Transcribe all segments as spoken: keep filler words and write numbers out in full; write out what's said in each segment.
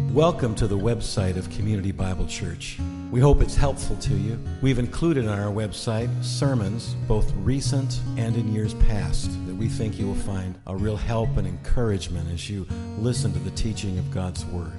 Welcome to the website of Community Bible Church. We hope it's helpful to you. We've included on our website sermons, both recent and in years past, that we think you will find a real help and encouragement as you listen to the teaching of God's Word.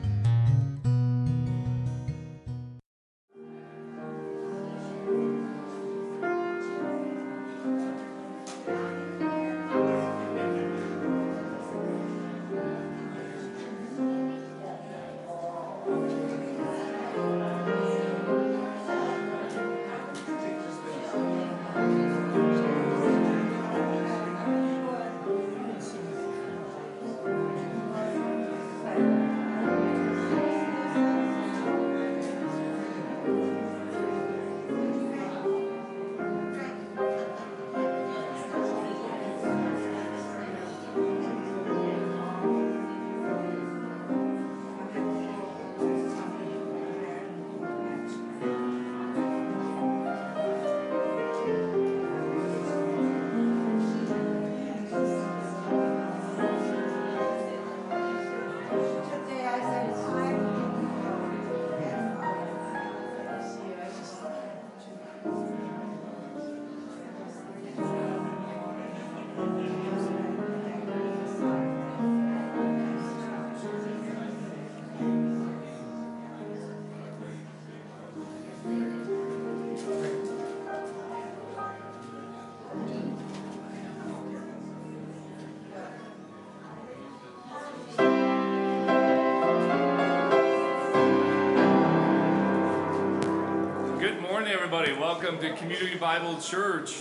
Everybody, welcome to Community Bible Church.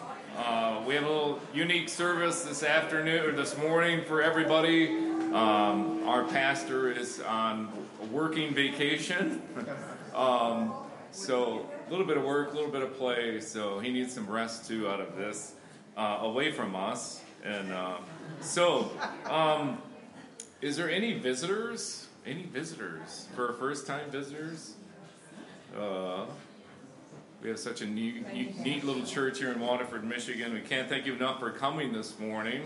Uh, we have a little unique service this afternoon or this morning for everybody. Um, our pastor is on a working vacation, um, so a little bit of work, a little bit of play. So he needs some rest too out of this, uh, away from us. And uh, so, um, is there any visitors? Any visitors for first-time visitors? Uh, We have such a neat, neat little church here in Waterford, Michigan. We can't thank you enough for coming this morning.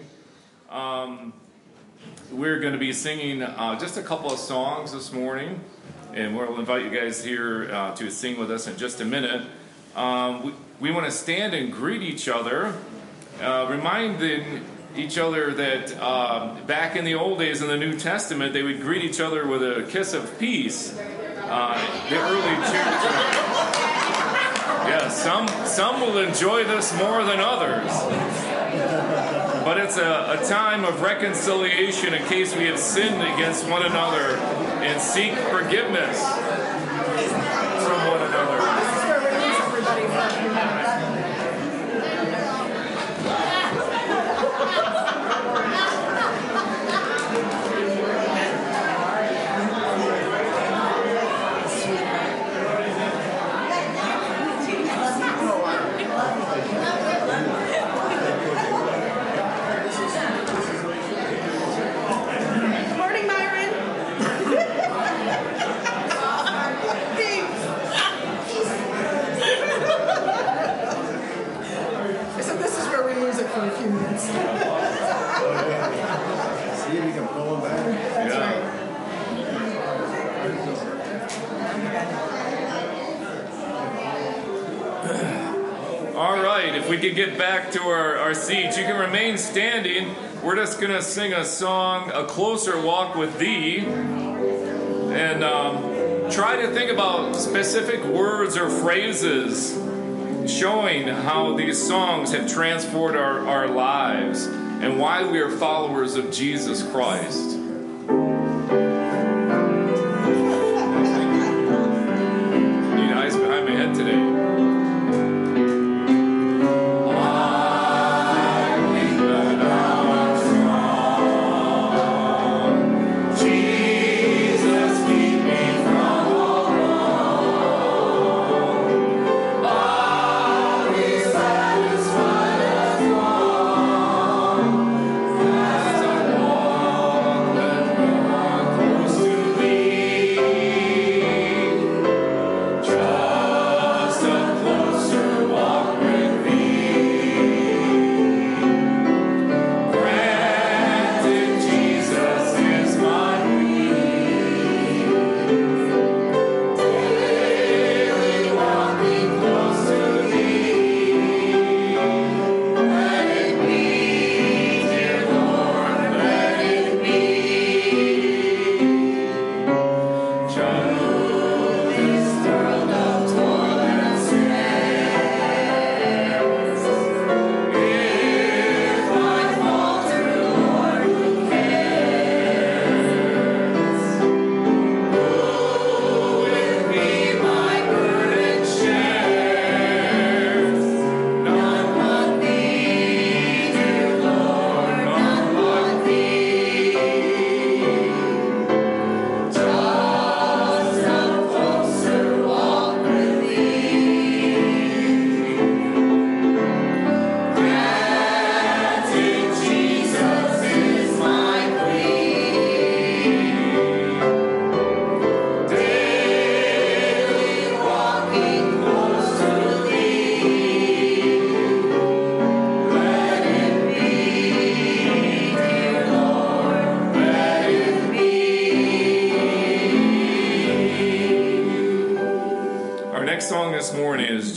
Um, we're going to be singing uh, just a couple of songs this morning, and we'll invite you guys here uh, to sing with us in just a minute. Um, we, we want to stand and greet each other, uh, reminding each other that uh, back in the old days in the New Testament, they would greet each other with a kiss of peace. Uh, the early church... Yeah, some some will enjoy this more than others. But it's a, a time of reconciliation in case we have sinned against one another and seek forgiveness from one another. This is where we lose everybody from. If we could get back to our, our seats, you can remain standing. We're just going to sing a song, A Closer Walk with Thee, and um, try to think about specific words or phrases showing how these songs have transformed our, our lives and why we are followers of Jesus Christ. Need eyes behind my head today.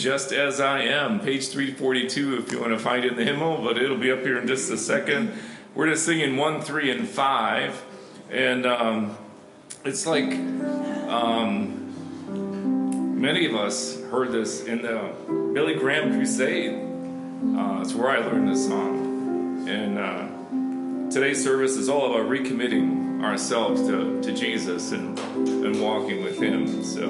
Just As I Am, page three forty-two if you want to find it in the hymnal, but it'll be up here in just a second. We're just singing one, three, and five. And um, it's like um, many of us heard this in the Billy Graham Crusade. Uh, it's where I learned this song. And uh, today's service is all about recommitting ourselves to, to Jesus and, and walking with Him. So.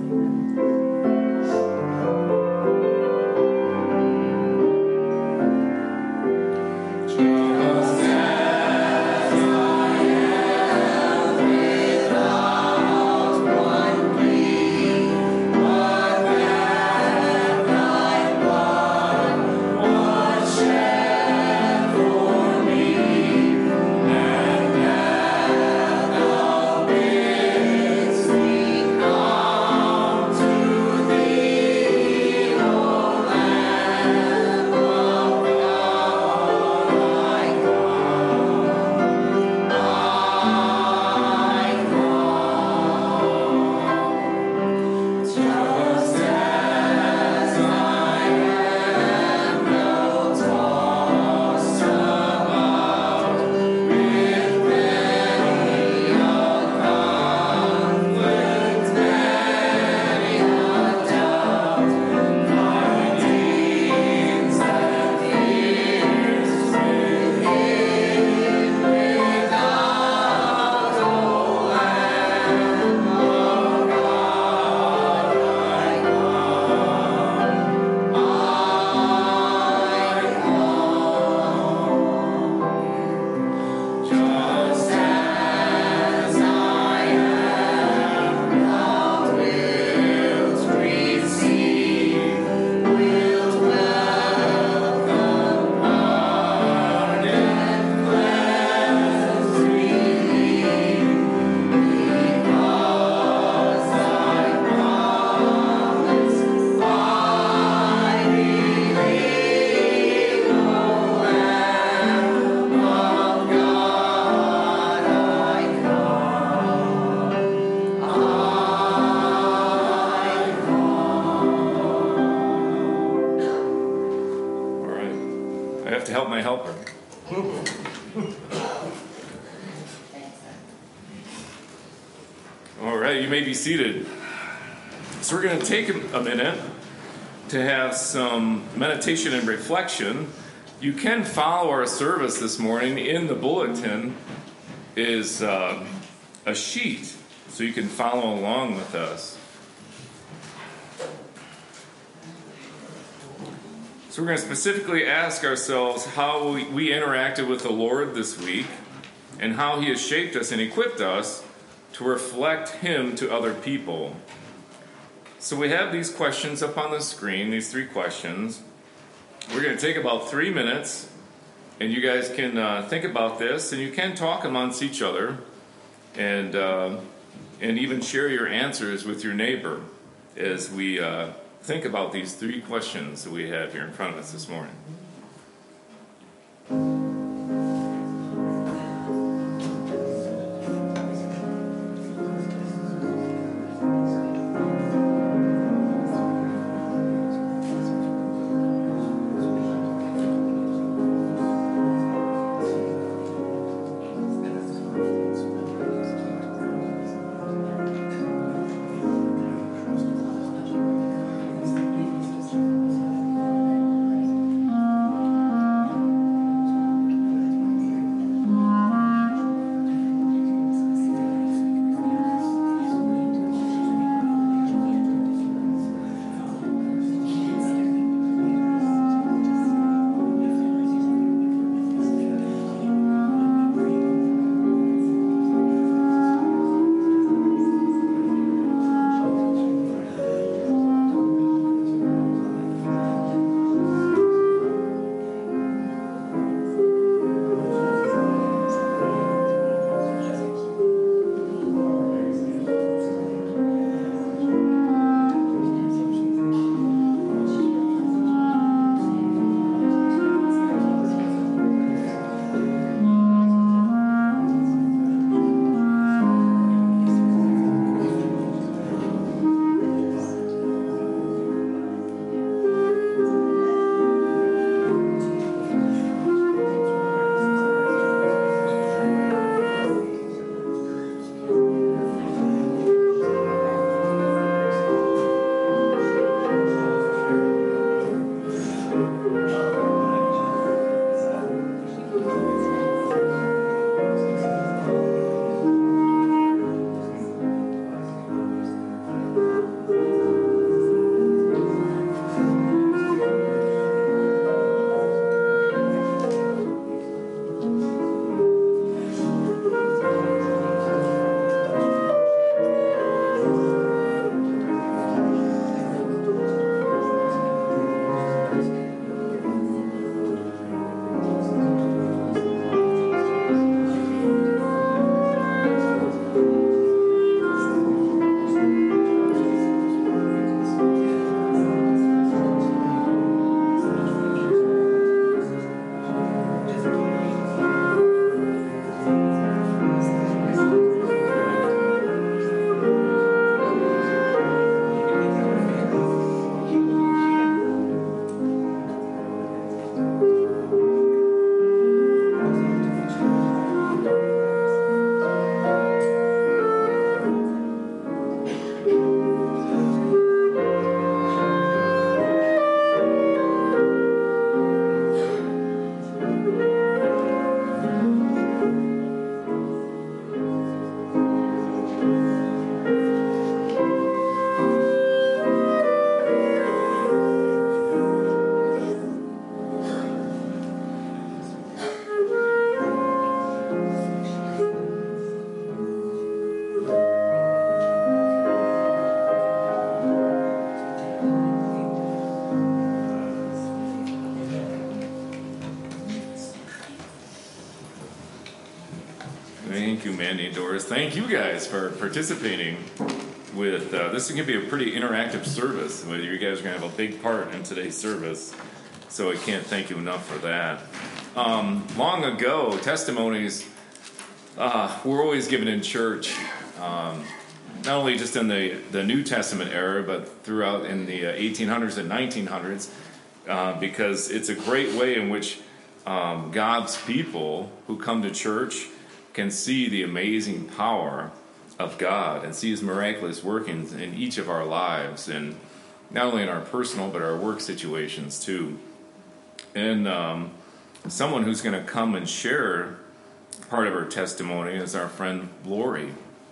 Seated. So we're going to take a minute to have some meditation and reflection. You can follow our service this morning. In the bulletin is uh, a sheet, so you can follow along with us. So we're going to specifically ask ourselves how we, we interacted with the Lord this week and how He has shaped us and equipped us to reflect Him to other people. So we have these questions up on the screen, these three questions. We're going to take about three minutes, and you guys can uh, think about this, and you can talk amongst each other, and uh, and even share your answers with your neighbor as we uh, think about these three questions that we have here in front of us this morning. course, thank you guys for participating with, uh, this is going to be a pretty interactive service. You guys are going to have a big part in today's service, so I can't thank you enough for that. Um, long ago, testimonies uh, were always given in church, um, not only just in the, the New Testament era, but throughout in the uh, eighteen hundreds and nineteen hundreds, uh, because it's a great way in which um, God's people who come to church can see the amazing power of God and see His miraculous workings in each of our lives, and not only in our personal but our work situations too. And um, someone who's going to come and share part of her testimony is our friend Lori.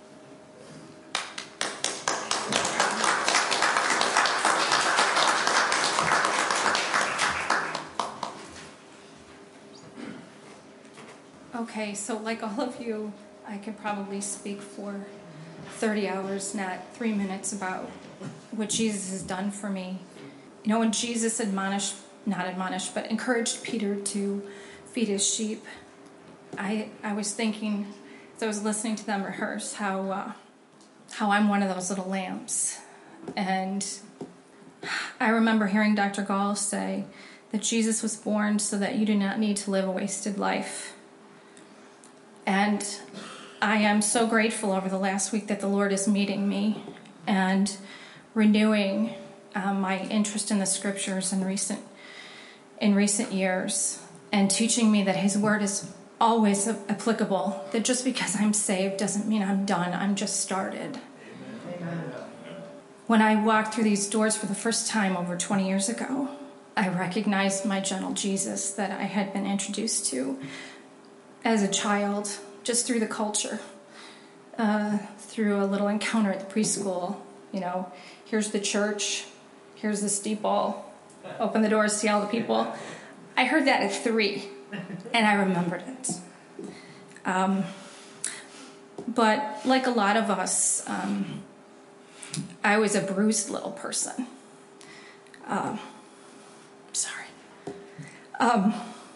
Okay, so like all of you, I could probably speak for thirty hours, not three minutes, about what Jesus has done for me. You know, when Jesus admonished, not admonished, but encouraged Peter to feed his sheep, I I was thinking, as I was listening to them rehearse, how uh, how I'm one of those little lambs. And I remember hearing Doctor Gall say that Jesus was born so that you do not need to live a wasted life. And I am so grateful over the last week that the Lord is meeting me and renewing um, my interest in the Scriptures in recent in recent years, and teaching me that His Word is always applicable, that just because I'm saved doesn't mean I'm done. I'm just started. Amen. When I walked through these doors for the first time over twenty years ago, I recognized my gentle Jesus that I had been introduced to as a child, just through the culture, uh, through a little encounter at the preschool. You know, here's the church, here's the steeple, open the doors, see all the people. I heard that at three, and I remembered it. Um, but like a lot of us, um, I was a bruised little person. Um, sorry. Um,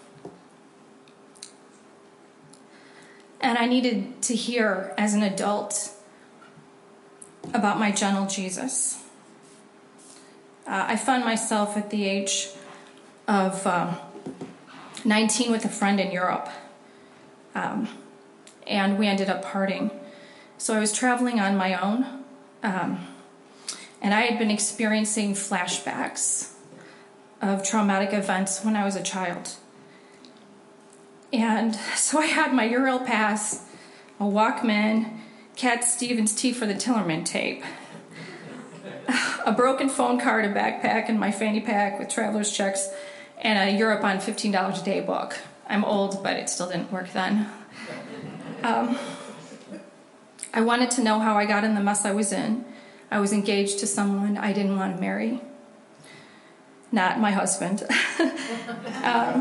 And I needed to hear, as an adult, about my gentle Jesus. Uh, I found myself at the age of um, nineteen with a friend in Europe. Um, and we ended up parting. So I was traveling on my own. Um, and I had been experiencing flashbacks of traumatic events when I was a child. And so I had my Euro Pass, a Walkman, Cat Stevens T for the Tillerman tape, a broken phone card, a backpack, and my fanny pack with traveler's checks, and a Europe on fifteen dollars a day book. I'm old, but it still didn't work then. Um, I wanted to know how I got in the mess I was in. I was engaged to someone I didn't want to marry. Not my husband. um,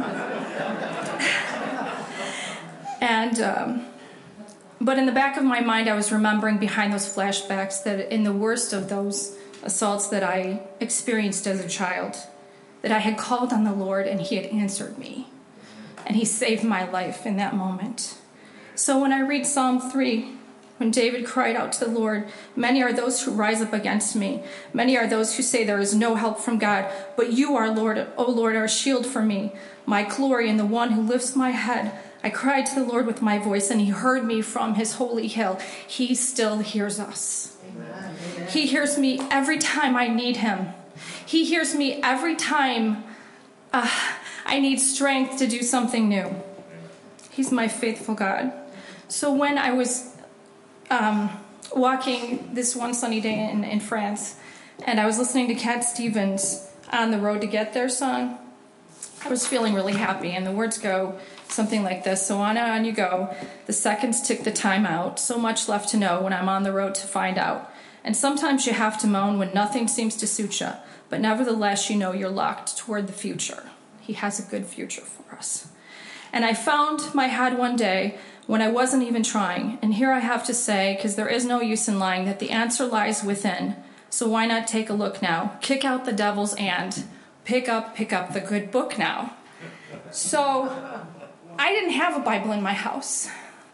And, um, but in the back of my mind, I was remembering behind those flashbacks that in the worst of those assaults that I experienced as a child, that I had called on the Lord and He had answered me. And He saved my life in that moment. So when I read Psalm three, when David cried out to the Lord, many are those who rise up against me. Many are those who say there is no help from God. But you are, Lord, O Lord, our shield for me, my glory and the one who lifts my head. I cried to the Lord with my voice, and He heard me from His holy hill. He still hears us. Amen. He hears me every time I need Him. He hears me every time uh, I need strength to do something new. He's my faithful God. So when I was um, walking this one sunny day in, in France, and I was listening to Cat Stevens' On the Road to Get There song, I was feeling really happy, and the words go something like this: so on and on you go, the seconds tick the time out, so much left to know when I'm on the road to find out. And sometimes you have to moan when nothing seems to suit you, but nevertheless you know you're locked toward the future. He has a good future for us. And I found my head one day when I wasn't even trying, and here I have to say, because there is no use in lying, that the answer lies within. So why not take a look now? Kick out the devils and pick up, pick up the good book now. So I didn't have a Bible in my house,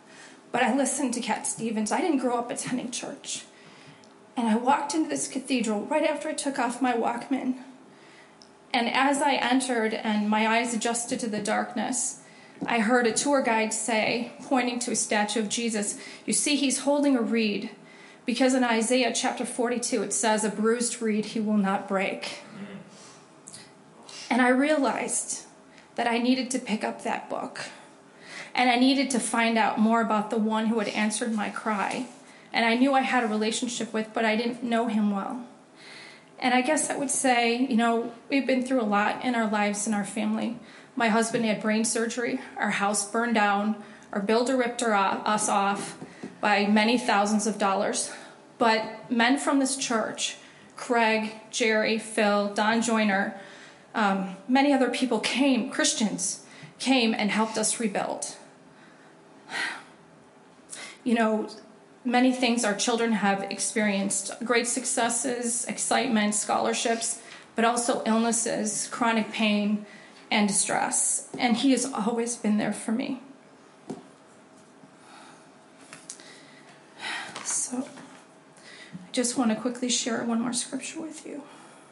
But I listened to Cat Stevens. I didn't grow up attending church. And I walked into this cathedral right after I took off my Walkman. And as I entered and my eyes adjusted to the darkness, I heard a tour guide say, pointing to a statue of Jesus, "You see, he's holding a reed, because in Isaiah chapter forty-two it says, a bruised reed he will not break." And I realized that I needed to pick up that book. And I needed to find out more about the one who had answered my cry. And I knew I had a relationship with, but I didn't know him well. And I guess I would say, you know, we've been through a lot in our lives and our family. My husband had brain surgery. Our house burned down. Our builder ripped her off, us off by many thousands of dollars. But men from this church, Craig, Jerry, Phil, Don Joyner, um, many other people came, Christians, came and helped us rebuild. You know, many things our children have experienced, great successes, excitement, scholarships, but also illnesses, chronic pain, and distress. And he has always been there for me. So, I just want to quickly share one more scripture with you.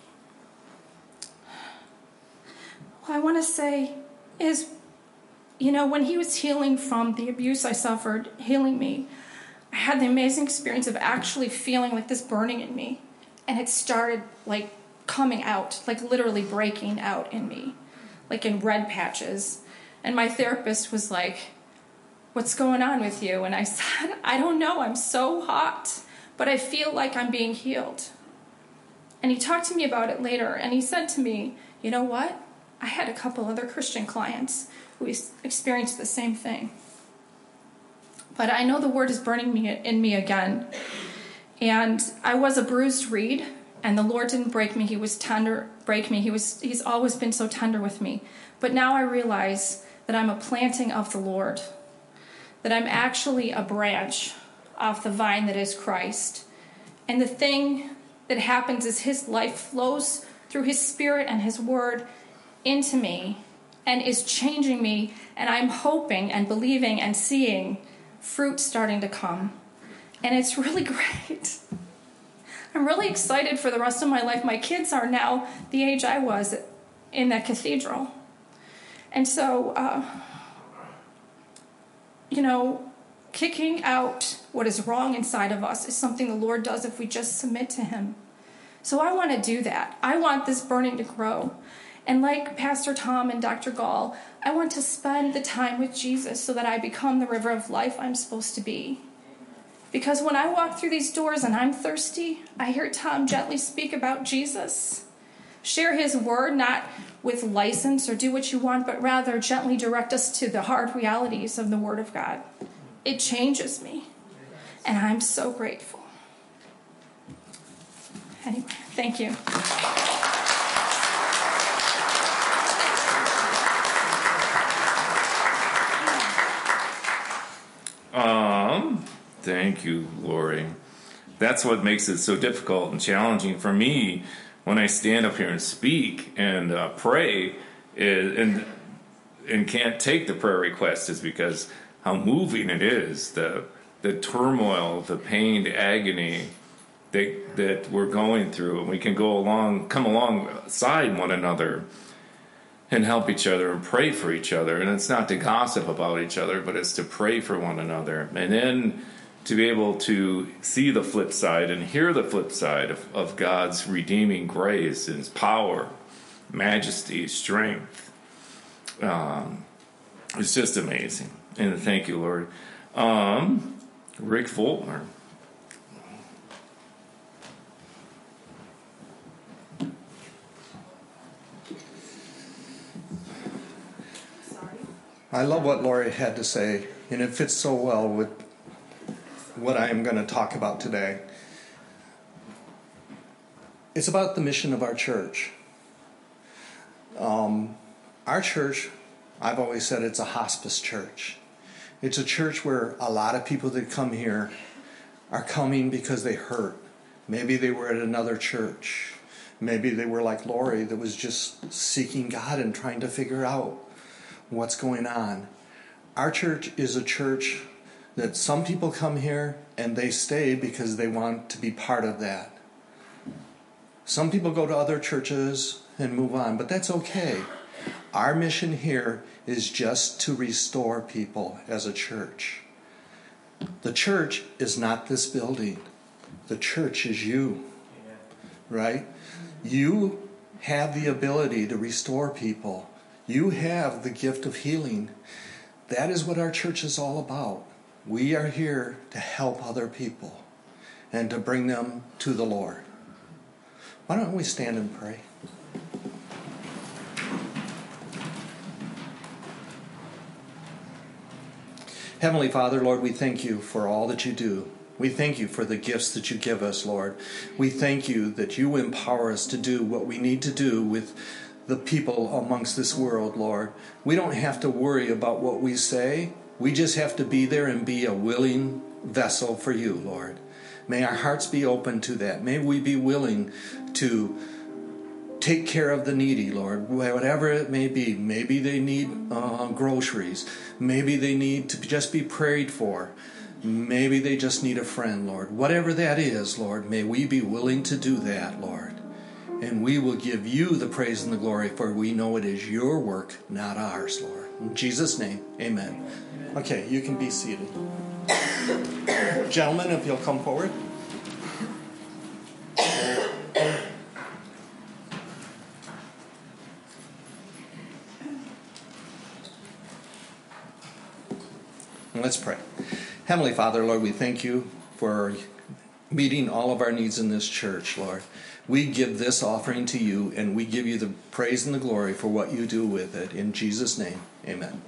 What I want to say is, you know, when he was healing from the abuse I suffered, healing me, I had the amazing experience of actually feeling like this burning in me. And it started like coming out, like literally breaking out in me, like in red patches. And my therapist was like, "What's going on with you?" And I said, "I don't know. I'm so hot, but I feel like I'm being healed." And he talked to me about it later. And he said to me, "You know what? I had a couple other Christian clients who experienced the same thing. But I know the word is burning me in me again. And I was a bruised reed, and the Lord didn't break me. He was tender, break me. He was, he's always been so tender with me. But now I realize that I'm a planting of the Lord, that I'm actually a branch off the vine that is Christ. And the thing that happens is his life flows through his spirit and his word into me and is changing me. And I'm hoping and believing and seeing fruit starting to come. And it's really great. I'm really excited for the rest of my life. My kids are now the age I was in that cathedral. And so, uh, you know, kicking out what is wrong inside of us is something the Lord does if we just submit to him. So I want to do that. I want this burning to grow. And like Pastor Tom and Doctor Gall, I want to spend the time with Jesus so that I become the river of life I'm supposed to be. Because when I walk through these doors and I'm thirsty, I hear Tom gently speak about Jesus. Share his word, not with license or do what you want, but rather gently direct us to the hard realities of the word of God. It changes me. And I'm so grateful. Anyway, thank you. Um, thank you, Lori. That's what makes it so difficult and challenging for me when I stand up here and speak and uh, pray is, and and can't take the prayer request is because how moving it is, the the turmoil, the pain, the agony that that we're going through, and we can go along, come alongside one another and help each other and pray for each other. And it's not to gossip about each other, but it's to pray for one another. And then to be able to see the flip side and hear the flip side of, of God's redeeming grace and his power, majesty, strength. Um, it's just amazing. And thank you, Lord. Um, Rick Fulmer. I love what Lori had to say, and it fits so well with what I am going to talk about today. It's about the mission of our church. Um, our church, I've always said it's a hospice church. It's a church where a lot of people that come here are coming because they hurt. Maybe they were at another church. Maybe they were like Lori that was just seeking God and trying to figure out what's going on. Our church is a church That some people come here and they stay because they want to be part of that. Some people go to other churches and move on, but that's okay. Our mission here is just to restore people as a church. The church is not this building. The church is you, right? You have the ability to restore people. You have the gift of healing. That is what our church is all about. We are here to help other people and to bring them to the Lord. Why don't we stand and pray? Heavenly Father, Lord, we thank you for all that you do. We thank you for the gifts that you give us, Lord. We thank you that you empower us to do what we need to do with the people amongst this world, Lord. We don't have to worry about what we say. We just have to be there and be a willing vessel for you, Lord. May our hearts be open to that. May we be willing to take care of the needy, Lord, whatever it may be. Maybe they need uh, groceries. Maybe they need to just be prayed for. Maybe they just need a friend, Lord. Whatever that is, Lord, may we be willing to do that, Lord. And we will give you the praise and the glory, for we know it is your work, not ours, Lord. In Jesus' name, amen. Okay, you can be seated. Gentlemen, if you'll come forward. Let's pray. Heavenly Father, Lord, we thank you for meeting all of our needs in this church, Lord. We give this offering to you, and we give you the praise and the glory for what you do with it. In Jesus' name, amen.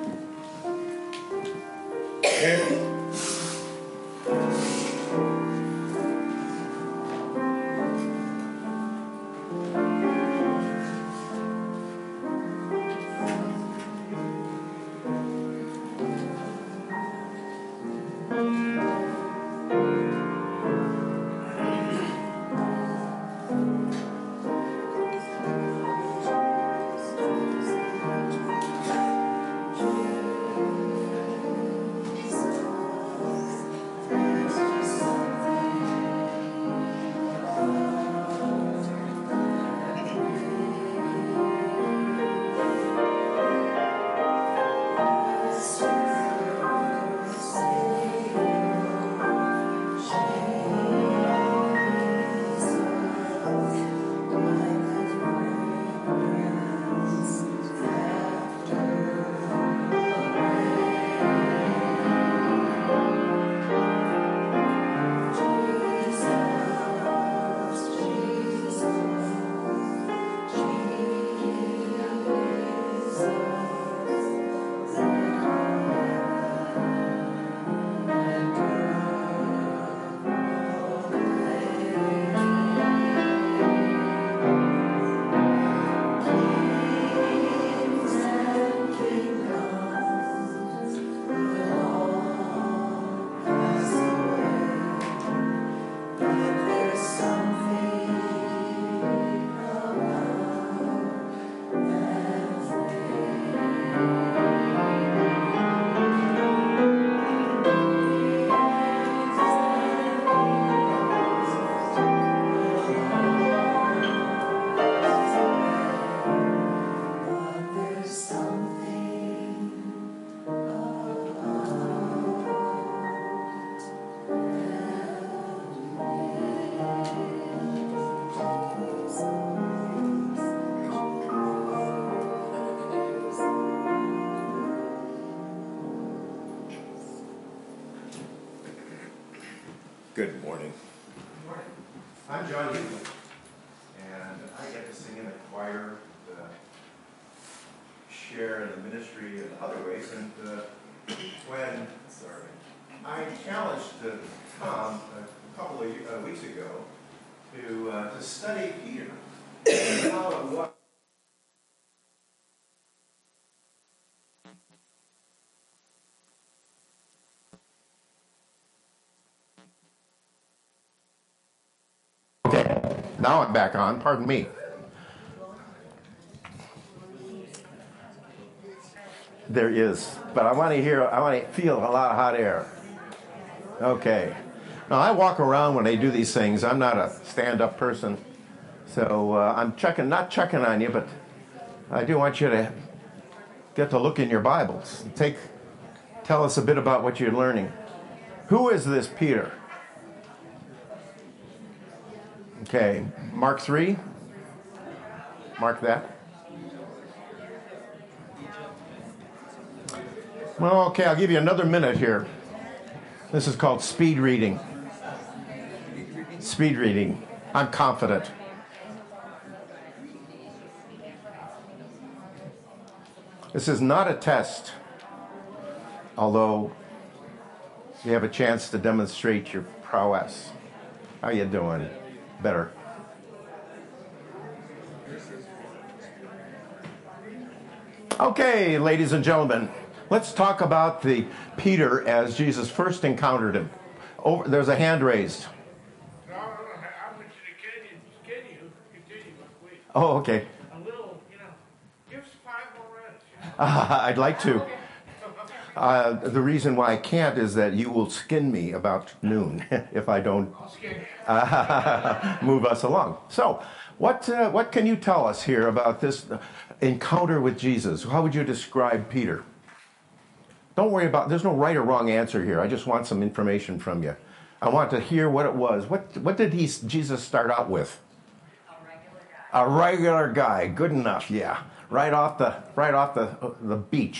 Good morning. Good morning. I'm John Newton, and I get to sing in the choir, uh, share in the ministry in other ways. And uh, when sorry, I challenged uh, Tom a couple of uh, weeks ago to uh, to study Peter and how it was. Okay, now I'm back on. Pardon me. There is, but I want to hear, I want to feel a lot of hot air. Okay. Now, I walk around when they do these things. I'm not a stand-up person. So uh, I'm checking, not checking on you, but I do want you to get to look in your Bibles. Take, tell us a bit about what you're learning. Who is this Peter? Okay, Mark three. Mark that. Well, okay, I'll give you another minute here. This is called speed reading. Speed reading. I'm confident. This is not a test, although you have a chance to demonstrate your prowess. How you doing? Better. Okay, ladies and gentlemen, let's talk about the Peter as Jesus first encountered him. Over, there's a hand raised. No, I want you to continue, continue, please. Oh, okay. A little, you know, give us five more minutes. Uh, I'd like to. Uh, the reason why I can't is that you will skin me about noon if I don't uh, move us along. So, what uh, what can you tell us here about this encounter with Jesus? How would you describe Peter? Don't worry about, there's no right or wrong answer here. I just want some information from you. I want to hear what it was. What what did he Jesus start out with? A regular guy. A regular guy. Good enough, yeah. Right off the right off the the beach.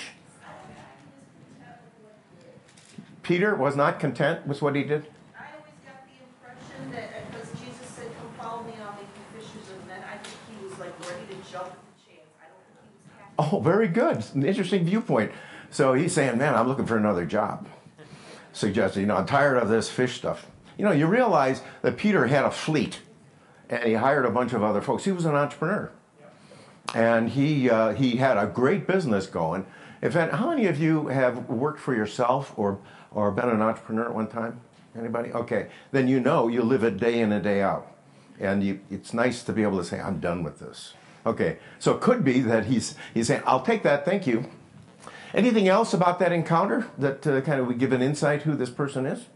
Peter was not content with what he did. I always got the impression that because Jesus said, "Come follow me, I'll make you fishers," and then I think he was like ready to jump at the chance. I don't think he was happy. Oh, very good. An interesting viewpoint. So he's saying, man, I'm looking for another job. Suggesting, you know, I'm tired of this fish stuff. You know, you realize that Peter had a fleet, and he hired a bunch of other folks. He was an entrepreneur. And he uh, he had a great business going. In fact, how many of you have worked for yourself or or been an entrepreneur at one time? Anybody? Okay. Then you know you live it day in and day out. And you, it's nice to be able to say, I'm done with this. Okay. So it could be that he's he's saying, I'll take that, thank you. Anything else about that encounter that uh, kind of would give an insight who this person is?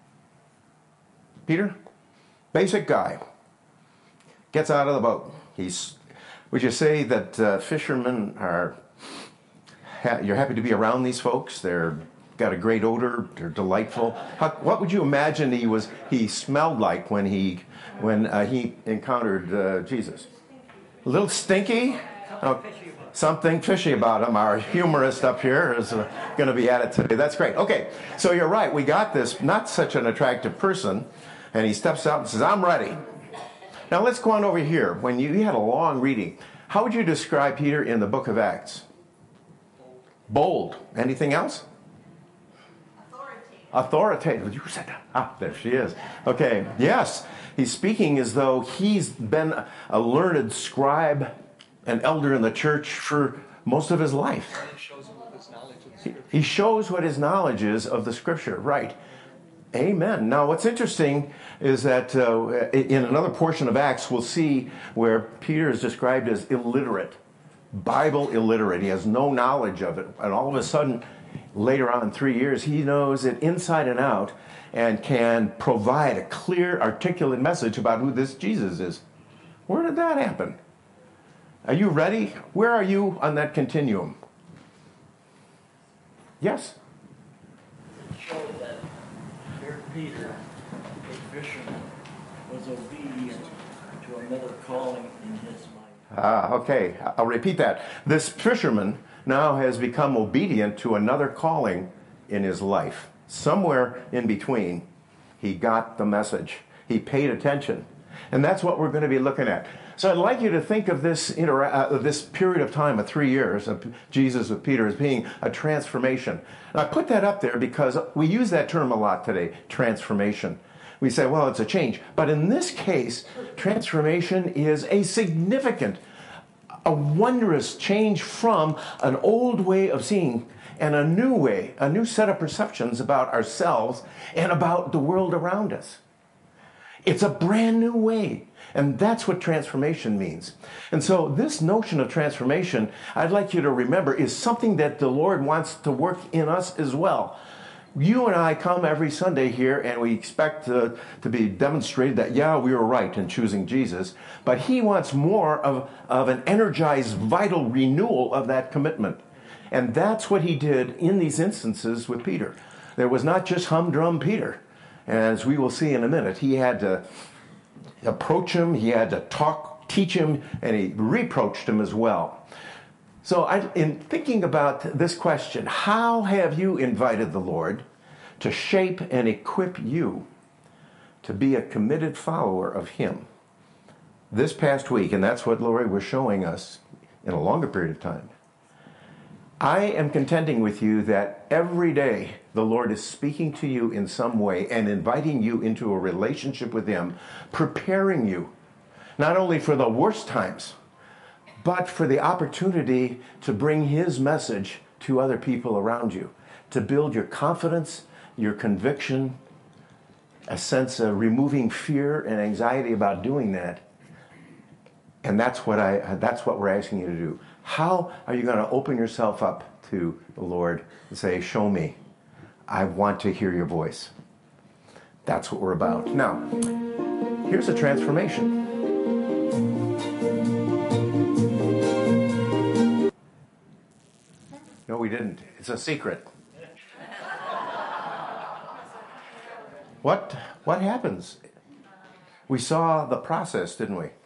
Peter? Basic guy. Gets out of the boat. He's, would you say that uh, fishermen are, ha- you're happy to be around these folks? They're got a great odor. They're delightful. How, what would you imagine he was? He smelled like when he when uh, he encountered uh, Jesus? A little stinky. Oh, something fishy about him. Our humorist up here is uh, going to be at it today. That's great. Okay, so you're right. We got this not such an attractive person, and he steps out and says, "I'm ready." Now let's go on over here. When you, you had a long reading, how would you describe Peter in the book of Acts? Bold. Anything else? Authoritative. You said that. Ah, there she is. Okay. Yes. He's speaking as though he's been a learned scribe, an elder in the church for most of his life. He shows what his knowledge is of the scripture. Right. Amen. Now, what's interesting is that uh, in another portion of Acts, we'll see where Peter is described as illiterate, Bible illiterate. He has no knowledge of it. And all of a sudden, later on, three years, he knows it inside and out and can provide a clear, articulate message about who this Jesus is. Where did that happen? Are you ready? Where are you on that continuum? Yes? It showed that here Peter, a fisherman, was obedient to another calling in his life. Ah, okay. I'll repeat that. This fisherman now has become obedient to another calling in his life. Somewhere in between, he got the message. He paid attention. And that's what we're going to be looking at. So I'd like you to think of this intera- uh, this period of time of three years of Jesus with Peter as being a transformation. And I put that up there because we use that term a lot today, transformation. We say, well, it's a change. But in this case, transformation is a significant, a wondrous change from an old way of seeing and a new way, a new set of perceptions about ourselves and about the world around us. It's a brand new way. And that's what transformation means. And so this notion of transformation, I'd like you to remember, is something that the Lord wants to work in us as well. You and I come every Sunday here and we expect to, to be demonstrated that, yeah, we were right in choosing Jesus, but he wants more of, of an energized, vital renewal of that commitment. And that's what he did in these instances with Peter. There was not just humdrum Peter. As we will see in a minute, he had to approach him, he had to talk, teach him, and he reproached him as well. So I, in thinking about this question, how have you invited the Lord to shape and equip you to be a committed follower of him this past week? And that's what Lori was showing us in a longer period of time. I am contending with you that every day the Lord is speaking to you in some way and inviting you into a relationship with him, preparing you not only for the worst times, but for the opportunity to bring his message to other people around you, to build your confidence, your conviction, a sense of removing fear and anxiety about doing that. And that's what I that's what we're asking you to do. How are you going to open yourself up to the Lord and say, show me, I want to hear your voice? That's what we're about. Now, here's a transformation. No, we didn't. It's a secret. What what happens? We saw the process, didn't we?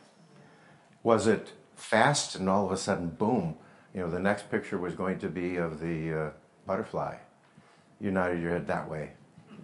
Was it fast and all of a sudden, boom, you know, the next picture was going to be of the uh, butterfly. You nodded your head that way.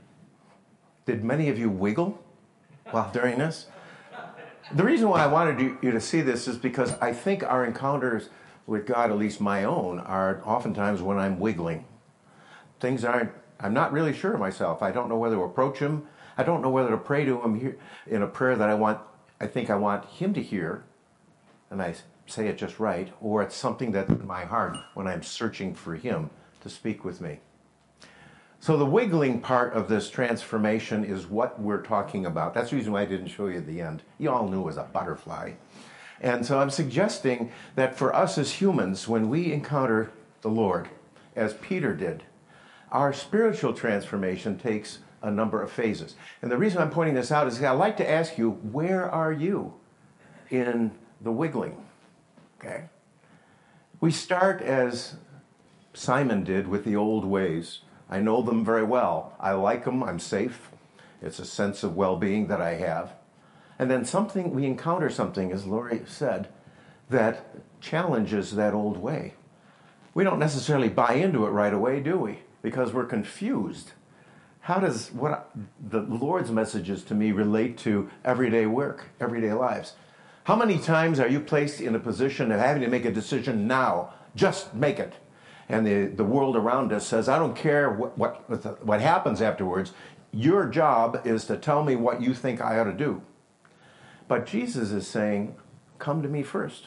Did many of you wiggle while during this? The reason why I wanted you, you to see this is because I think our encounters with God, at least my own, are oftentimes when I'm wiggling. Things aren't, I'm not really sure of myself. I don't know whether to approach him. I don't know whether to pray to him here in a prayer that I want, I think I want him to hear, and I say it just right, or it's something that's in my heart when I'm searching for him to speak with me. So the wiggling part of this transformation is what we're talking about. That's the reason why I didn't show you at the end. You all knew it was a butterfly. And so I'm suggesting that for us as humans, when we encounter the Lord, as Peter did, our spiritual transformation takes a number of phases. And the reason I'm pointing this out is I'd like to ask you, where are you in the wiggling? Okay? We start as Simon did with the old ways. I know them very well. I like them. I'm safe. It's a sense of well-being that I have. And then something, we encounter something, as Lori said, that challenges that old way. We don't necessarily buy into it right away, do we? Because we're confused. How does what the Lord's messages to me relate to everyday work, everyday lives? How many times are you placed in a position of having to make a decision now? Just make it. And the, the world around us says, I don't care what, what, what happens afterwards. Your job is to tell me what you think I ought to do. But Jesus is saying, come to me first.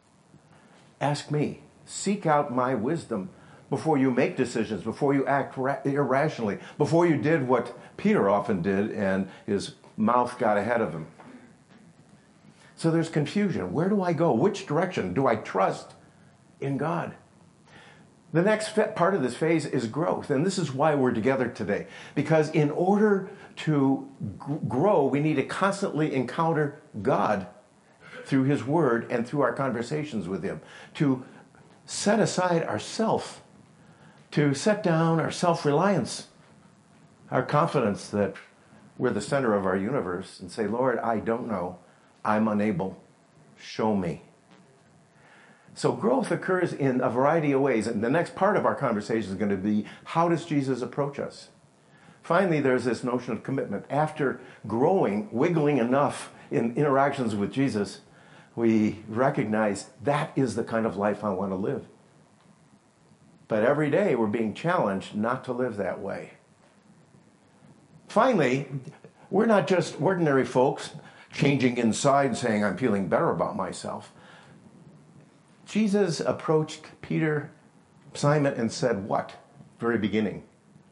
Ask me. Seek out my wisdom before you make decisions, before you act ra- irrationally, before you did what Peter often did and his mouth got ahead of him. So there's confusion. Where do I go? Which direction? Do I trust in God? The next part of this phase is growth. And this is why we're together today. Because in order to g- grow, we need to constantly encounter God through his word and through our conversations with him. To set aside ourself, to set down our self-reliance, our confidence that we're the center of our universe, and say, Lord, I don't know. I'm unable. Show me. So growth occurs in a variety of ways. And the next part of our conversation is going to be, how does Jesus approach us? Finally, there's this notion of commitment. After growing, wiggling enough in interactions with Jesus, we recognize that is the kind of life I want to live. But every day we're being challenged not to live that way. Finally, we're not just ordinary folks changing inside saying, I'm feeling better about myself. Jesus approached Peter, Simon, and said what? Very beginning.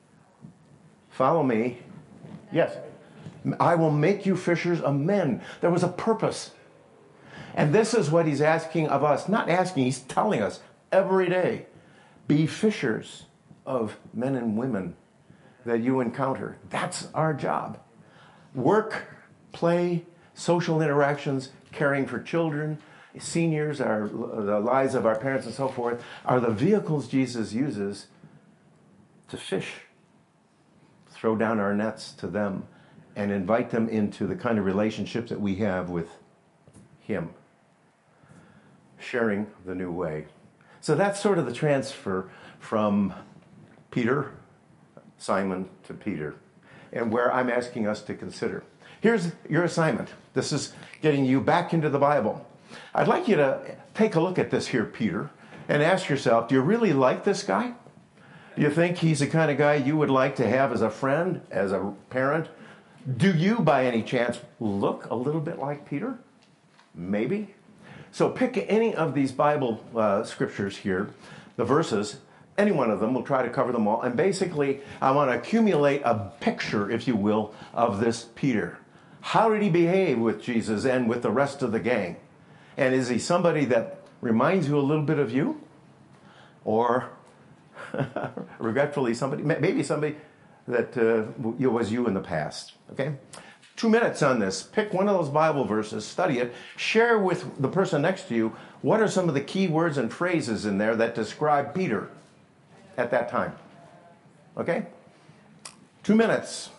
Follow me. Yes. I will make you fishers of men. There was a purpose. And this is what he's asking of us. Not asking, he's telling us every day. Be fishers of men and women. that you encounter. That's our job. Work, play, social interactions, caring for children, seniors, our, the lives of our parents and so forth, are the vehicles Jesus uses to fish, throw down our nets to them, and invite them into the kind of relationship that we have with Him, sharing the new way. So that's sort of the transfer from Peter, Simon, to Peter, and where I'm asking us to consider. Here's your assignment. This is getting you back into the Bible. I'd like you to take a look at this here, Peter, and ask yourself, do you really like this guy? Do you think he's the kind of guy you would like to have as a friend, as a parent? Do you, by any chance, look a little bit like Peter? Maybe. So pick any of these Bible uh, scriptures here, the verses, any one of them. We'll try to cover them all. And basically, I want to accumulate a picture, if you will, of this Peter. How did he behave with Jesus and with the rest of the gang? And is he somebody that reminds you a little bit of you? Or, regretfully, somebody, maybe somebody that uh, was you in the past. Okay? Two minutes on this. Pick one of those Bible verses, study it, share with the person next to you what are some of the key words and phrases in there that describe Peter at that time. Okay? Two minutes.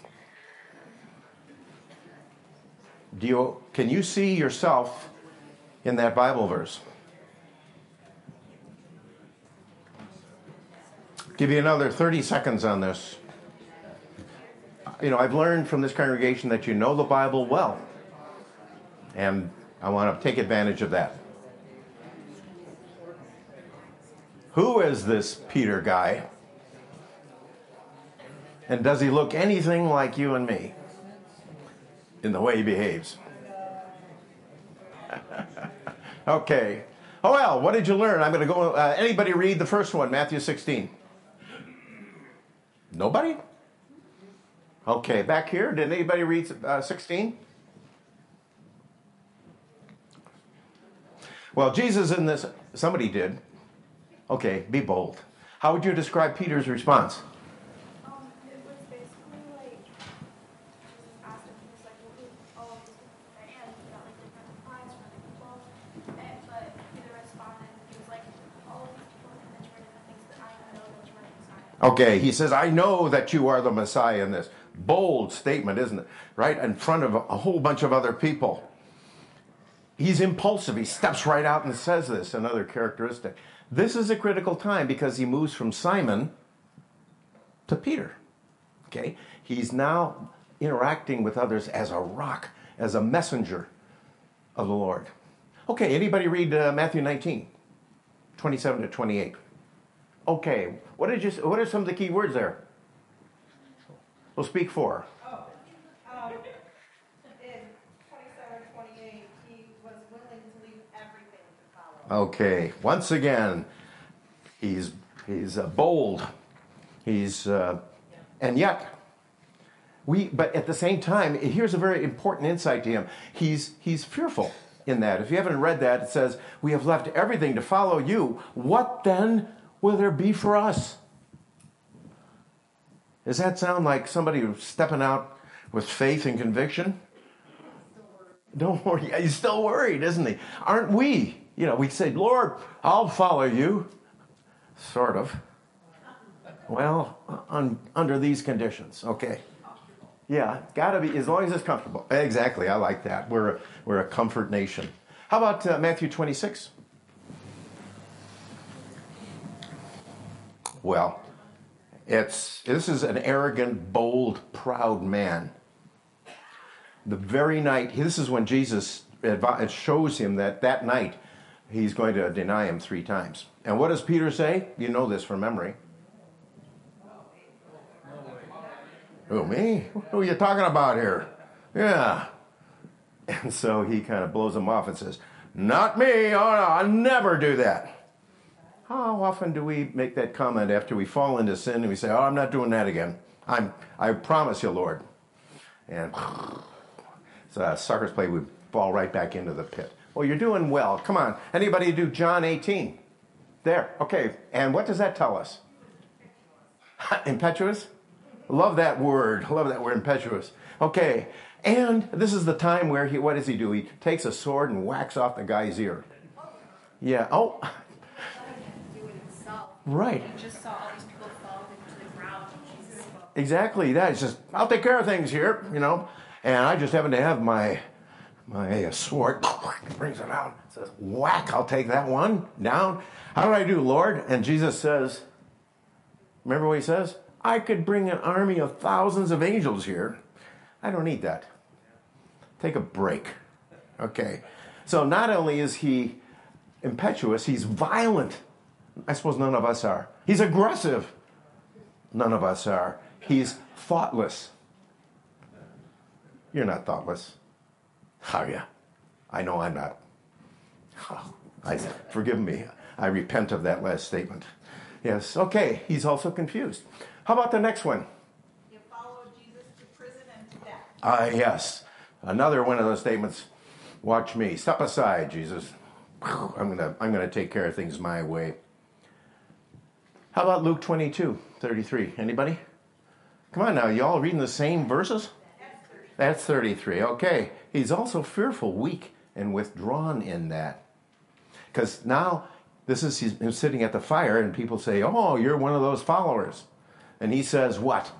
Do you, can you see yourself in that Bible verse? Give you another thirty seconds on this. You know, I've learned from this congregation that you know the Bible well. And I want to take advantage of that. Who is this Peter guy? And does he look anything like you and me in the way he behaves? Okay. Oh, well, what did you learn? I'm going to go. Uh, anybody read the first one, Matthew sixteen? Nobody? Okay, back here, did anybody read uh, sixteen? Well, Jesus in this, somebody did. Okay, be bold. How would you describe Peter's response? Um, it was basically like, Jesus asked him, he was like, well, who, all of these people that and he got like different replies from the people. And, but Peter responded, he was like, all of these people can mention different things, but I know that you are the Messiah. Okay, he says, I know that you are the Messiah in this. Bold statement, isn't it? Right in front of a whole bunch of other people. He's impulsive. He steps right out and says this, another characteristic. This is a critical time because he moves from Simon to Peter. Okay? He's now interacting with others as a rock, as a messenger of the Lord. Okay, anybody read uh, Matthew nineteen, twenty-seven to twenty-eight? Okay, what did you? What are some of the key words there? We'll speak for. Oh, um, in twenty-seven, twenty-eight, he was willing to leave everything to follow. Okay, once again, he's he's uh, bold. He's uh, and yet we. But at the same time, here's a very important insight to him. He's he's fearful in that. If you haven't read that, it says, "We have left everything to follow you. What then will there be for us?" Does that sound like somebody who's stepping out with faith and conviction? Don't worry. He's still worried, isn't he? Aren't we? You know, we say, Lord, I'll follow you. Sort of. Well, un- under these conditions. Okay. Yeah, got to be, as long as it's comfortable. Exactly. I like that. We're a, we're a comfort nation. How about uh, Matthew twenty-six? Well, It's this is an arrogant, bold, proud man. The very night, this is when Jesus it shows him that that night he's going to deny him three times. And what does Peter say? You know this from memory. Who, me? Who are you talking about here? Yeah. And so he kind of blows him off and says, not me. Oh, no, I'll never do that. How often do we make that comment after we fall into sin and we say, oh, I'm not doing that again. I'm, I promise you, Lord. And it's a sucker's play. We fall right back into the pit. Well, you're doing well. Come on. Anybody do John eighteen? There. Okay. And what does that tell us? Impetuous? Love that word. Love that word, impetuous. Okay. And this is the time where he, what does he do? He takes a sword and whacks off the guy's ear. Yeah. Oh. Do it himself. Right. He just saw all these people fall into the ground. Jesus spoke. Exactly. That is just, I'll take care of things here, you know. And I just happen to have my my uh, sword. Brings it out. Says, whack, I'll take that one down. How do I do, Lord? And Jesus says, remember what he says? I could bring an army of thousands of angels here. I don't need that. Take a break. Okay. So not only is he impetuous, he's violent. I suppose none of us are. He's aggressive. None of us are. He's thoughtless. You're not thoughtless. Are you? I know I'm not. Oh, I, forgive me. I repent of that last statement. Yes. Okay. He's also confused. How about the next one? You followed Jesus to prison and to death. Ah, uh, yes. Another one of those statements. Watch me. Step aside, Jesus. I'm gonna I'm gonna take care of things my way. How about Luke twenty-two, thirty-three? Anybody? Come on now, you all reading the same verses? That's thirty-three. Okay. He's also fearful, weak, and withdrawn in that. Because now this is him sitting at the fire, and people say, "Oh, you're one of those followers," and he says, "What?"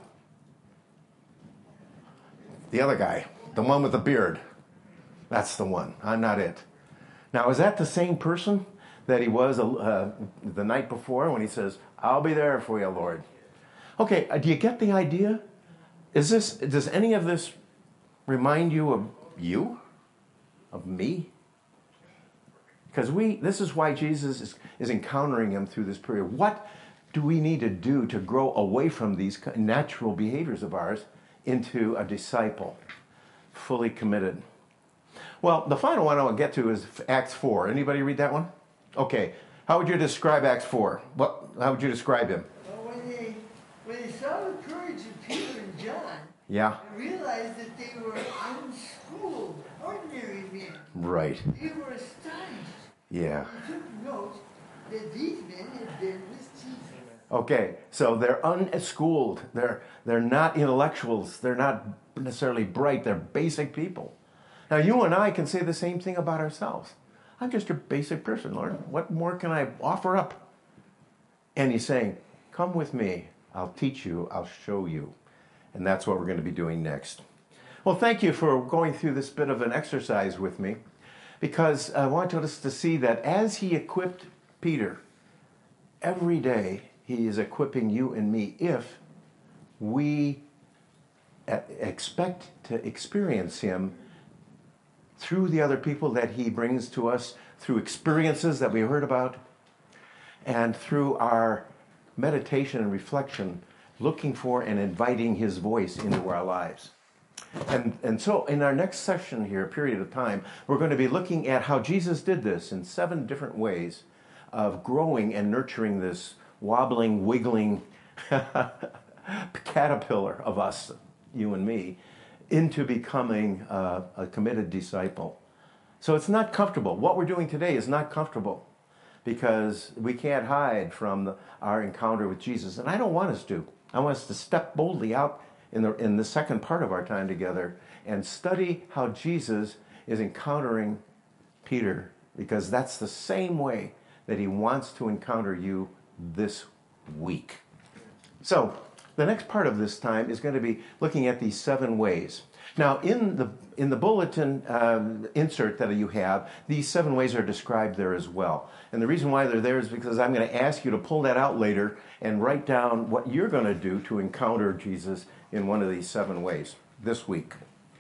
The other guy, the one with the beard. That's the one. I'm not it. Now, is that the same person that he was uh, the night before when he says, "I'll be there for you, Lord"? Okay, uh, do you get the idea? Is this? Does any of this remind you of you, of me? Because we. This is why Jesus is, is encountering him through this period. What do we need to do to grow away from these natural behaviors of ours into a disciple, fully committed? Well, the final one I want to get to is Acts four. Anybody read that one? Okay. How would you describe Acts four? What? How would you describe him? Well, when they when they saw the courage of Peter and John, yeah, they realized that they were unschooled, ordinary men. Right. They were astonished. Yeah. They took note that these men had been with Jesus. Okay, so they're unschooled. They're they're not intellectuals. They're not necessarily bright. They're basic people. Now, you and I can say the same thing about ourselves. I'm just a basic person, Lord. What more can I offer up? And he's saying, come with me. I'll teach you. I'll show you. And that's what we're going to be doing next. Well, thank you for going through this bit of an exercise with me, because I want us to see that as he equipped Peter, every day he is equipping you and me if we expect to experience him through the other people that he brings to us, through experiences that we heard about, and through our meditation and reflection, looking for and inviting his voice into our lives. And, and so in our next session here, a period of time, we're going to be looking at how Jesus did this in seven different ways of growing and nurturing this wobbling, wiggling caterpillar of us, you and me, into becoming uh, a committed disciple. So it's not comfortable. What we're doing today is not comfortable because we can't hide from the, our encounter with Jesus. And I don't want us to. I want us to step boldly out in the, in the second part of our time together and study how Jesus is encountering Peter, because that's the same way that he wants to encounter you this week. So the next part of this time is going to be looking at these seven ways. Now, in the in the bulletin um, insert that you have, these seven ways are described there as well. And the reason why they're there is because I'm going to ask you to pull that out later and write down what you're going to do to encounter Jesus in one of these seven ways this week.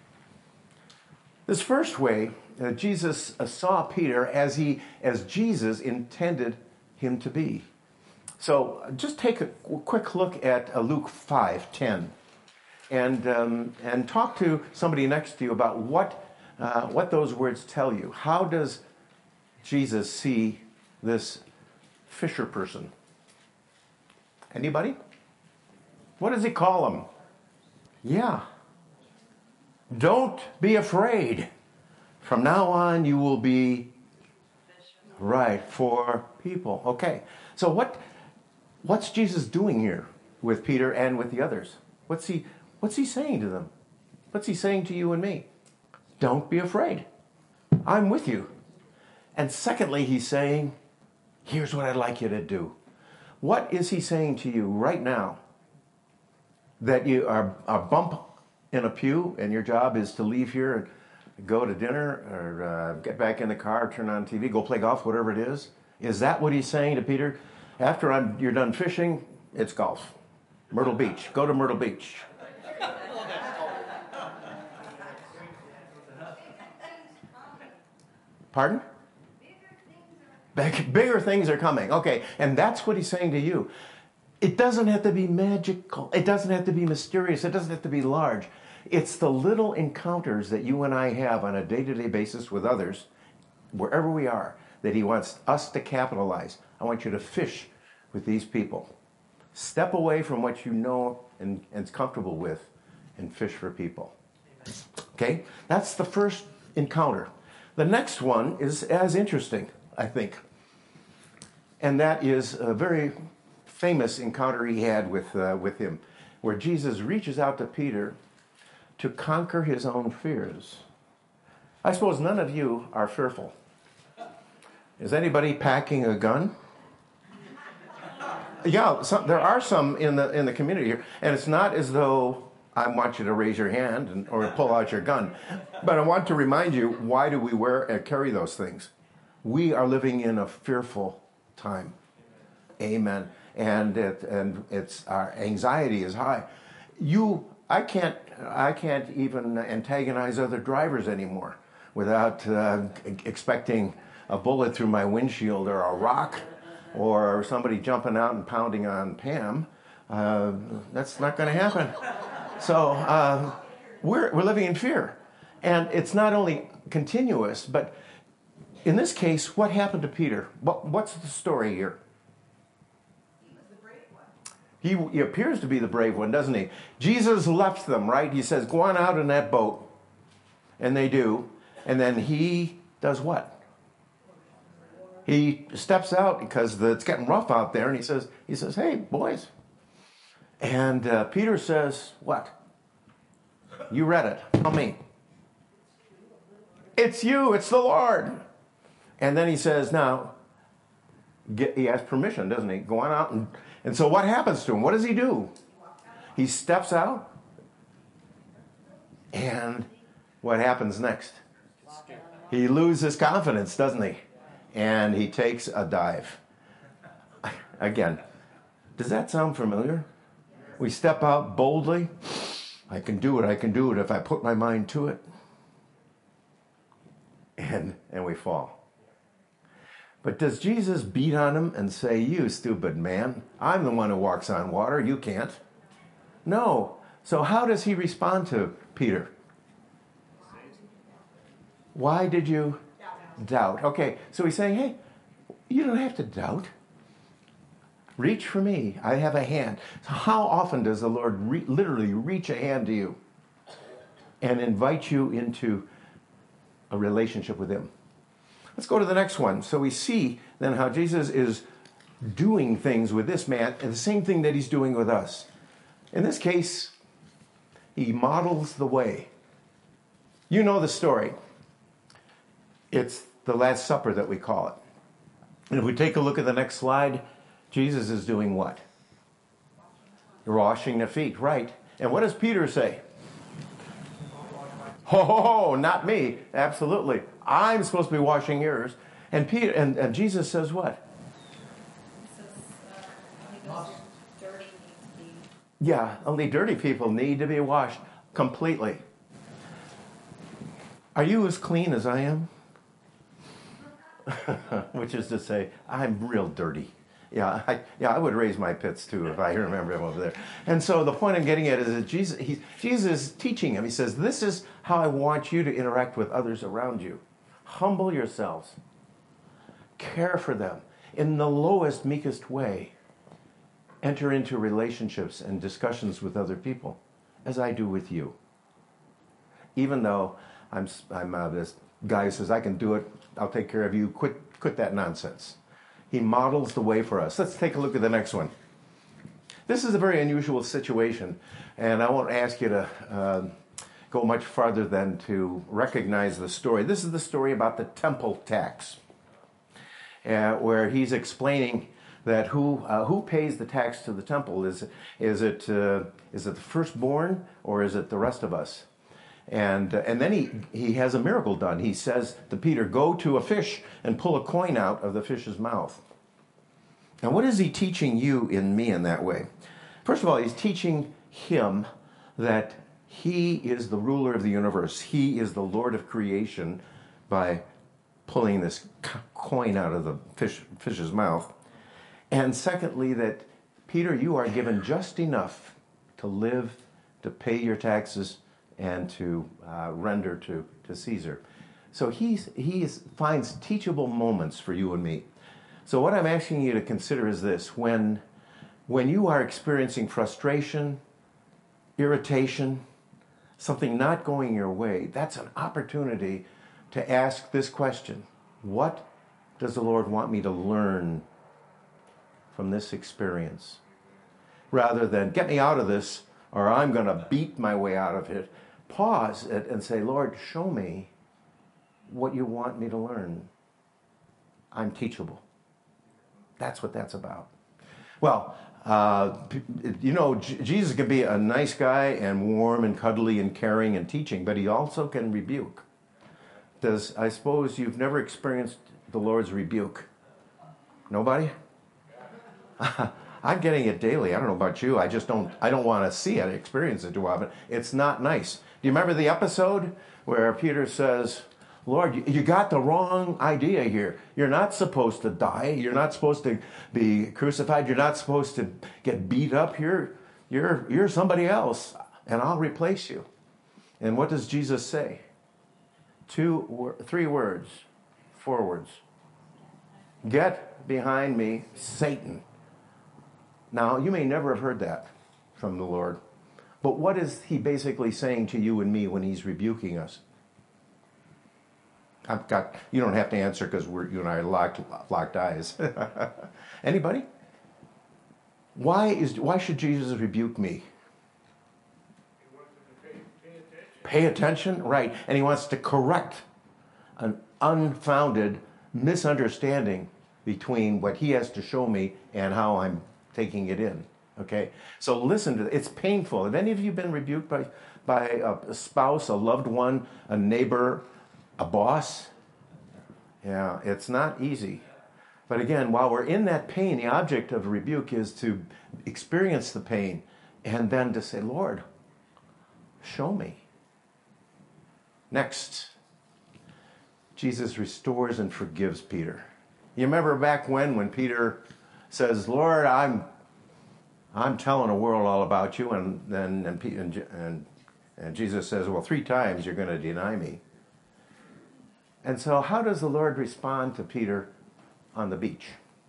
This first way, uh, Jesus uh, saw Peter as he as Jesus intended him to be. So just take a quick look at uh, Luke five ten, and um, and talk to somebody next to you about what uh, what those words tell you. How does Jesus see this fisher person? Anybody? What does he call him? Yeah. Don't be afraid. From now on, you will be right for people. Okay. So what? What's Jesus doing here with Peter and with the others? What's he, what's he saying to them? What's he saying to you and me? Don't be afraid. I'm with you. And secondly, he's saying, here's what I'd like you to do. What is he saying to you right now? That you are a bump in a pew and your job is to leave here and go to dinner or uh, get back in the car, turn on T V, go play golf, whatever it is? Is that what he's saying to Peter? After I'm, you're done fishing, it's golf. Myrtle Beach. Go to Myrtle Beach. Pardon? Bigger things are coming. Okay, and that's what he's saying to you. It doesn't have to be magical. It doesn't have to be mysterious. It doesn't have to be large. It's the little encounters that you and I have on a day-to-day basis with others, wherever we are, that he wants us to capitalize. I want you to fish with these people. Step away from what you know and, and is comfortable with and fish for people. Okay? That's the first encounter. The next one is as interesting, I think. And that is a very famous encounter he had with, uh, with him, where Jesus reaches out to Peter to conquer his own fears. I suppose none of you are fearful. Is anybody packing a gun? Yeah, some, there are some in the in the community here, and it's not as though I want you to raise your hand and, or pull out your gun, but I want to remind you, why do we wear and carry those things? We are living in a fearful time. Amen. And it, and it's our anxiety is high. You, I can't I can't even antagonize other drivers anymore without uh, expecting a bullet through my windshield or a rock or somebody jumping out and pounding on Pam. Uh, that's not going to happen. So uh, we're we're living in fear, and it's not only continuous, but in this case, what happened to Peter? What, what's the story here? He was the brave one. He, he appears to be the brave one, doesn't he? Jesus left them, right? He says, go on out in that boat. And they do. And then he does what? He steps out because the, it's getting rough out there. And he says, he says, hey, boys. And uh, Peter says, what? You read it. Tell me. It's you. It's the Lord. And then he says, now, get, he has permission, doesn't he? Go on out. And, and so what happens to him? What does he do? He steps out. And what happens next? He loses confidence, doesn't he? And he takes a dive. Again, does that sound familiar? We step out boldly. I can do it. I can do it if I put my mind to it. And, and we fall. But does Jesus beat on him and say, you stupid man, I'm the one who walks on water, you can't? No. So how does he respond to Peter? Why did you doubt? Okay, so he's saying, hey, you don't have to doubt. Reach for me. I have a hand. So how often does the Lord re- literally reach a hand to you and invite you into a relationship with him? Let's go to the next one. So we see then how Jesus is doing things with this man, and the same thing that he's doing with us. In this case, he models the way. You know the story. It's the Last Supper that we call it. And if we take a look at the next slide, Jesus is doing what? Washing the feet, right. And what does Peter say? Oh, not me. Absolutely. I'm supposed to be washing yours. And Peter and, and Jesus says what? He says, uh, only those dirty need to be. Yeah, only dirty people need to be washed completely. Are you as clean as I am? Which is to say, I'm real dirty. Yeah, I, yeah, I would raise my pits too if I remember him over there. And so the point I'm getting at is that Jesus, he, Jesus is teaching him. He says, this is how I want you to interact with others around you. Humble yourselves. Care for them in the lowest, meekest way. Enter into relationships and discussions with other people, as I do with you. Even though I'm, I'm uh, this guy who says, I can do it, I'll take care of you, quit, quit that nonsense. He models the way for us. Let's take a look at the next one. This is a very unusual situation, and I won't ask you to uh, go much farther than to recognize the story. This is the story about the temple tax, uh, where he's explaining that who uh, who pays the tax to the temple. Is is it uh, is it the firstborn, or is it the rest of us? And uh, and then he he has a miracle done. He says to Peter, "Go to a fish and pull a coin out of the fish's mouth." Now, what is he teaching you and me in that way? First of all, he's teaching him that he is the ruler of the universe. He is the Lord of creation by pulling this coin out of the fish, fish's mouth. And secondly, that Peter, you are given just enough to live, to pay your taxes, and to uh, render to, to Caesar. So he's, he is, finds teachable moments for you and me. So what I'm asking you to consider is this. When, when you are experiencing frustration, irritation, something not going your way, that's an opportunity to ask this question. What does the Lord want me to learn from this experience? Rather than get me out of this, or I'm going to beat my way out of it, pause it and say, Lord, show me what you want me to learn. I'm teachable. That's what that's about. Well, uh, you know, J- Jesus can be a nice guy and warm and cuddly and caring and teaching, but he also can rebuke. Does I suppose you've never experienced the Lord's rebuke? Nobody? I'm getting it daily. I don't know about you. I just don't. I don't want to see it, experience it too often. It's not nice. Do you remember the episode where Peter says, Lord, you got the wrong idea here. You're not supposed to die. You're not supposed to be crucified. You're not supposed to get beat up. You're, you're, you're somebody else, and I'll replace you. And what does Jesus say? Two, three words, four words. Get behind me, Satan. Now, you may never have heard that from the Lord, but what is he basically saying to you and me when he's rebuking us? I've got, you don't have to answer because we're you and I are locked, locked eyes. Anybody? Why is why should Jesus rebuke me? He wants them to pay, pay attention. Pay attention, right? And he wants to correct an unfounded misunderstanding between what he has to show me and how I'm taking it in. Okay, so listen to it. It's painful. Have any of you been rebuked by by a spouse, a loved one, a neighbor? A boss? Yeah, it's not easy. But again, while we're in that pain, the object of rebuke is to experience the pain and then to say, Lord, show me. Next, Jesus restores and forgives Peter. You remember back when, when Peter says, Lord, I'm I'm telling the world all about you, and then and, and, and, and Jesus says, well, three times you're going to deny me. And so how does the Lord respond to Peter on the beach?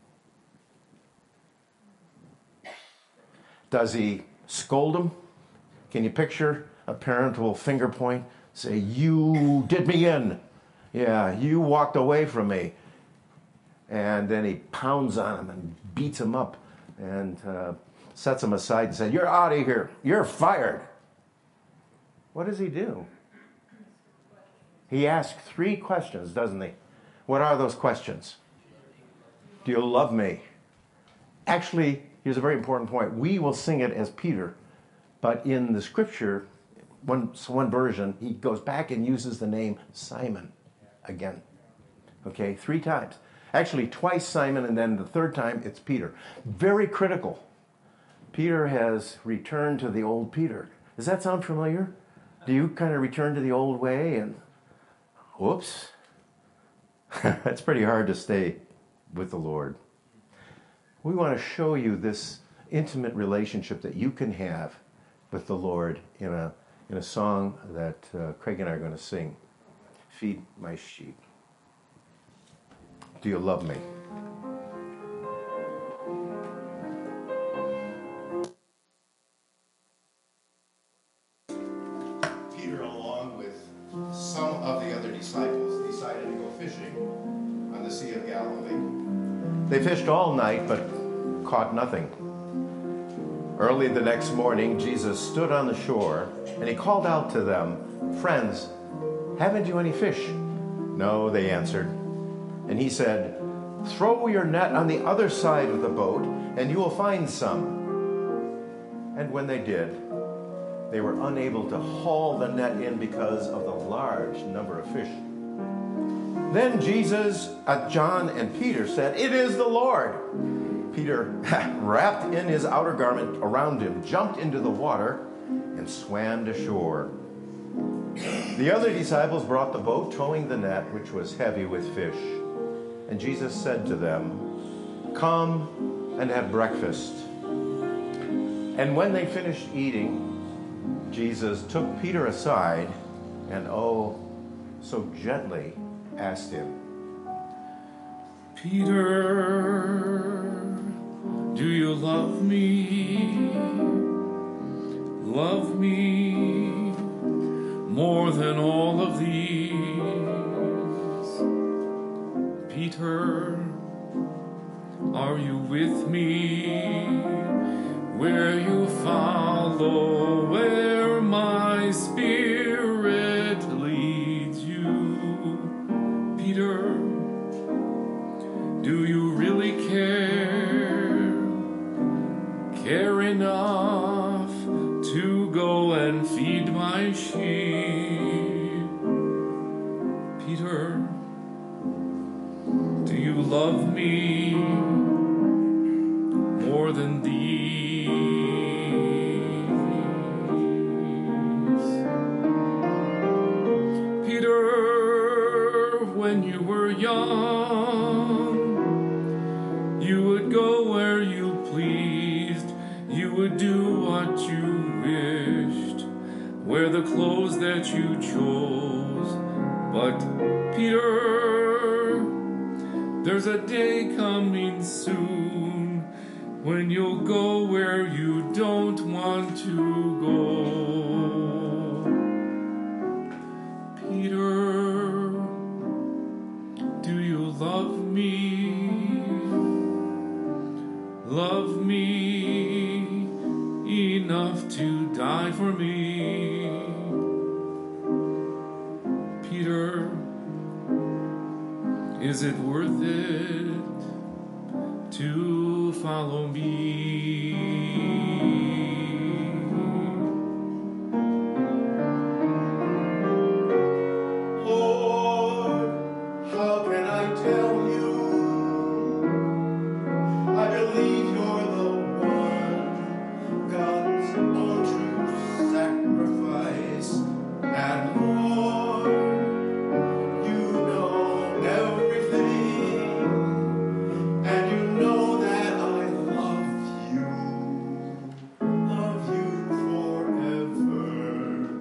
Does he scold him? Can you picture a parent will finger point, say, you did me in. Yeah, you walked away from me. And then he pounds on him and beats him up and uh, sets him aside and says, you're out of here. You're fired. What does he do? He asks three questions, doesn't he? What are those questions? Do you love me? Actually, here's a very important point. We will sing it as Peter, but in the scripture, one, one version, he goes back and uses the name Simon again. Okay, three times. Actually, twice Simon, and then the third time it's Peter. Very critical. Peter has returned to the old Peter. Does that sound familiar? Do you kind of return to the old way and whoops. It's pretty hard to stay with the Lord. We want to show you this intimate relationship that you can have with the Lord in a in a song that uh, Craig and I are going to sing. Feed my sheep. Do you love me? Peter, along with some of the other disciples, decided to go fishing on the Sea of Galilee. They fished all night, but caught nothing. Early the next morning, Jesus stood on the shore, and he called out to them, "Friends, haven't you any fish?" "No," they answered. And he said, "Throw your net on the other side of the boat, and you will find some." And when they did, they were unable to haul the net in because of the large number of fish. Then Jesus, uh, John and Peter said, "It is the Lord." Peter, wrapped in his outer garment around him, jumped into the water and swam to shore. The other disciples brought the boat, towing the net, which was heavy with fish. And Jesus said to them, "Come and have breakfast." And when they finished eating, Jesus took Peter aside and, oh, so gently asked him, "Peter, do you love me? Love me more than all of these? Peter, are you with me where you follow, where my spirit leads you? Peter, do you really care? Care enough to go and feed my sheep? Peter, do you love me more than these?" Peter, when you were young, you would go where you pleased, you would do what you wished, wear the clothes that you chose. But Peter, there's a day coming soon when you'll go where you don't want to go. Peter, do you love me? Love me enough to die for me? Peter, is it worth it to follow me? Lord, how can I tell you? I believe you're the one, God's own true sacrifice. And Lord, you know everything, and you know that I love you, love you forever.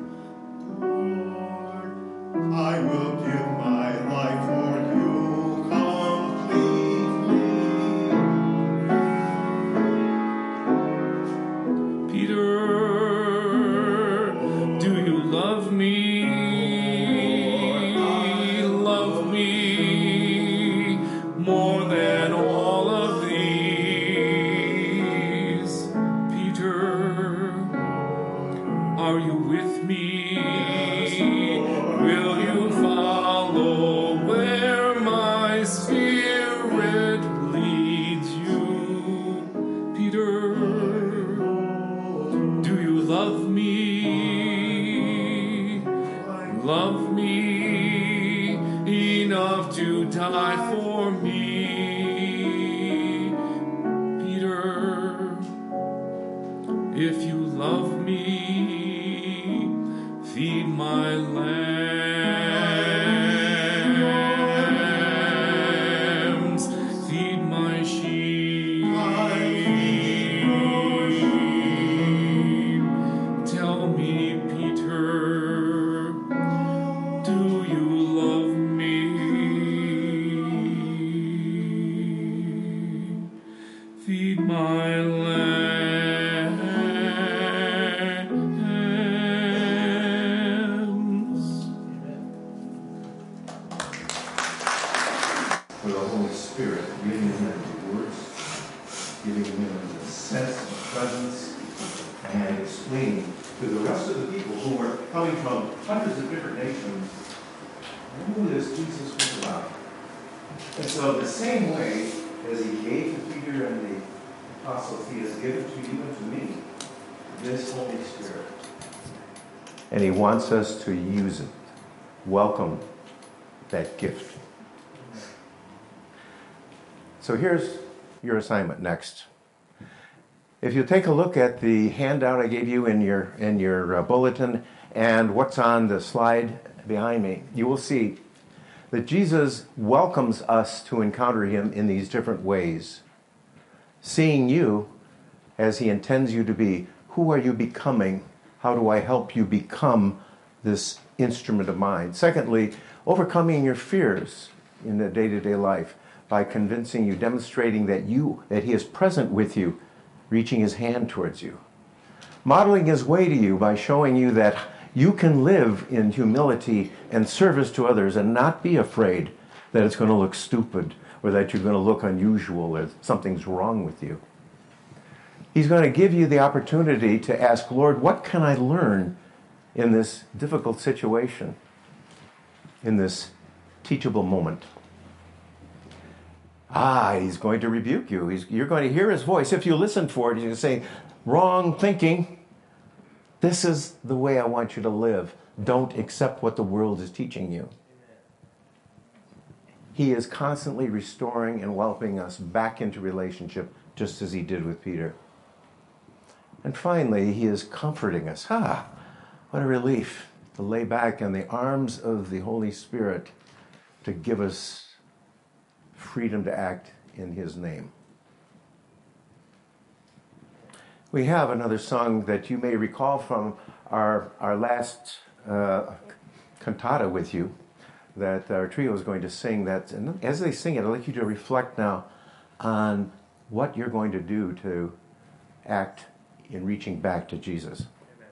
Lord, I will give my life for you completely. Peter, do you love me? Love me more than all of these? Peter, are you with me? Will you follow where my spirit leads you? Peter, do you love me? Love me enough to die for me? Peter, if you love me, feed my lambs, feed my sheep. Tell me, Peter, do you love me? Feed my lambs. For the Holy Spirit reading the words giving him a sense of presence and explaining to the rest of the people who were coming from hundreds of different nations who this Jesus was about. And so the same way as he gave to Peter and the apostles, he has given to you and to me this Holy Spirit. And he wants us to use it. Welcome that gift. So here's your assignment next. If you take a look at the handout I gave you in your in your uh, bulletin and what's on the slide behind me, you will see that Jesus welcomes us to encounter him in these different ways. Seeing you as he intends you to be. Who are you becoming? How do I help you become this instrument of mine? Secondly, overcoming your fears in the day-to-day life by convincing you, demonstrating that you, that he is present with you, reaching his hand towards you. Modeling his way to you by showing you that you can live in humility and service to others and not be afraid that it's going to look stupid or that you're going to look unusual or something's wrong with you. He's going to give you the opportunity to ask, Lord, what can I learn in this difficult situation, in this teachable moment? Ah, he's going to rebuke you. He's, you're going to hear his voice. If you listen for it, he's going to say, wrong thinking. This is the way I want you to live. Don't accept what the world is teaching you. He is constantly restoring and welcoming us back into relationship, just as he did with Peter. And finally, he is comforting us. Ah, what a relief to lay back in the arms of the Holy Spirit to give us freedom to act in his name. We have another song that you may recall from our, our last uh, cantata with you that our trio is going to sing. That, and as they sing it, I'd like you to reflect now on what you're going to do to act in reaching back to Jesus.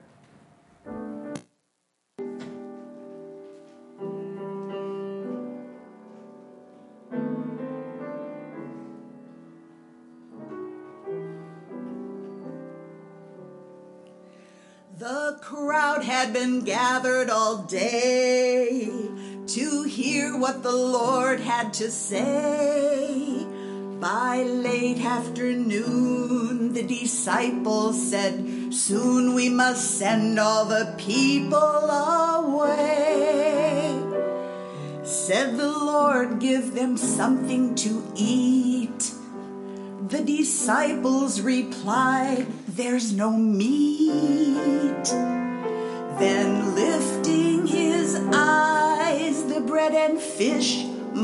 The crowd had been gathered all day to hear what the Lord had to say. By late afternoon, the disciples said, soon we must send all the people away. Said the Lord, give them something to eat. The disciples replied, there's no meat. Then lifting his eyes, the bread and fish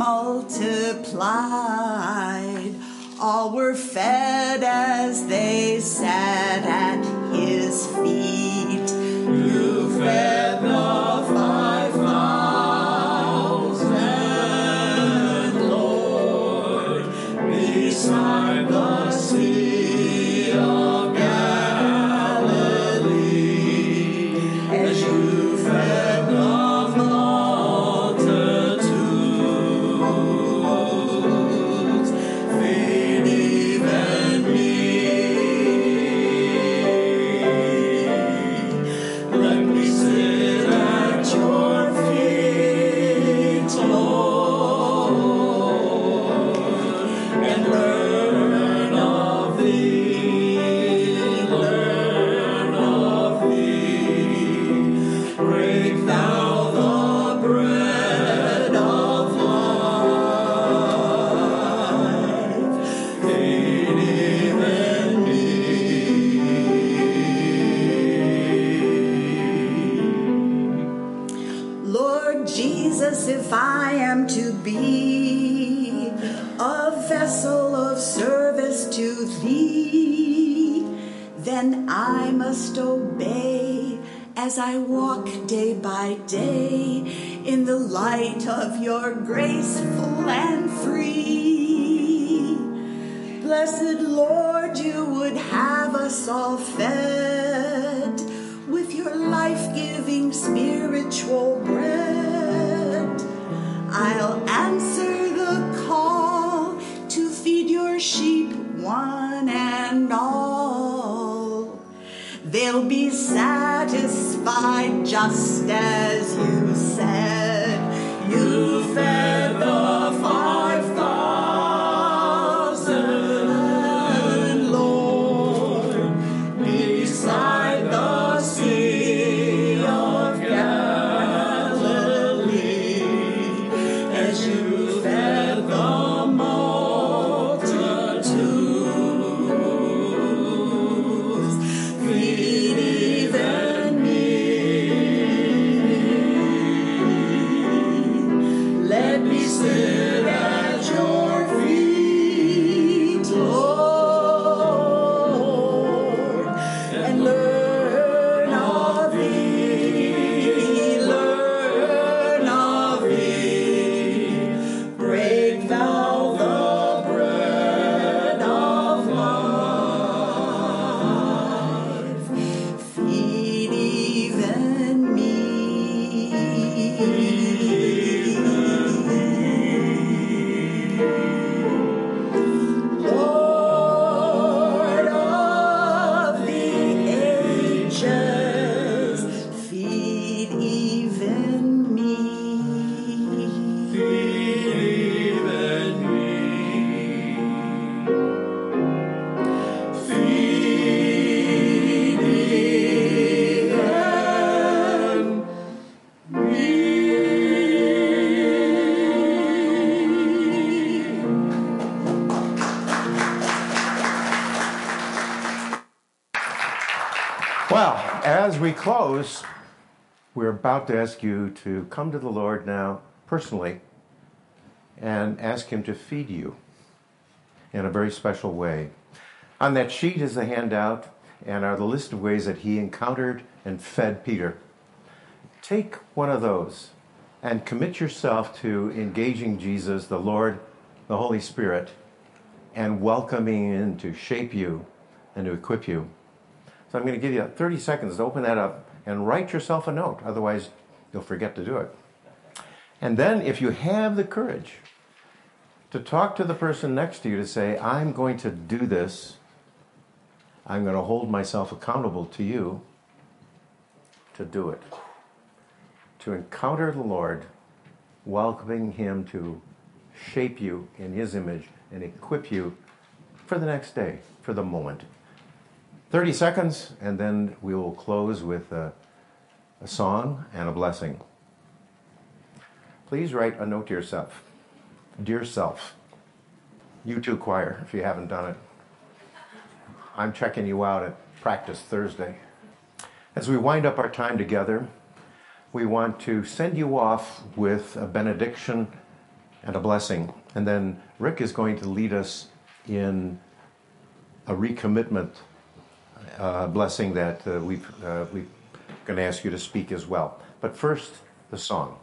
multiplied. All were fed as they sat at his feet. You fed the five thousand, Lord, beside the sea of Galilee, as you fed the multitudes, feed even me. Let me sit at your feet, Lord, and learn of thee, learn of thee. Break thou the bread of life, feed even me. Lord Jesus, if I am to be a vessel of service to thee, then I must obey as I walk day by day in the light of your grace full and free. Blessed Lord, you would have us all fed with your life-giving spiritual bread. I'll answer the call to feed your sheep one will be satisfied just as you said. You fed the five thousand, Lord, beside the Sea of Galilee, as you fed the multitudes. Feed even me. Let me sit at your feet, Lord, and learn of thee, learn of thee. Break thou the bread of life. Feed even me. Lord of the ages, feed even me. Feed even me. Feed even me. Well, as we close, we're about to ask you to come to the Lord now personally and ask Him to feed you in a very special way. On that sheet is the handout and are the list of ways that He encountered and fed Peter. Take one of those and commit yourself to engaging Jesus, the Lord, the Holy Spirit, and welcoming Him to shape you and to equip you. So I'm going to give you thirty seconds to open that up and write yourself a note. Otherwise, you'll forget to do it. And then if you have the courage to talk to the person next to you to say, I'm going to do this. I'm going to hold myself accountable to you to do it. To encounter the Lord, welcoming Him to shape you in His image and equip you for the next day, for the moment. thirty seconds, and then we will close with a, a song and a blessing. Please write a note to yourself. Dear self, you too, choir, if you haven't done it. I'm checking you out at practice Thursday. As we wind up our time together, we want to send you off with a benediction and a blessing. And then Rick is going to lead us in a recommitment uh, blessing that uh, we've, uh, we're going to ask you to speak as well. But first, the song.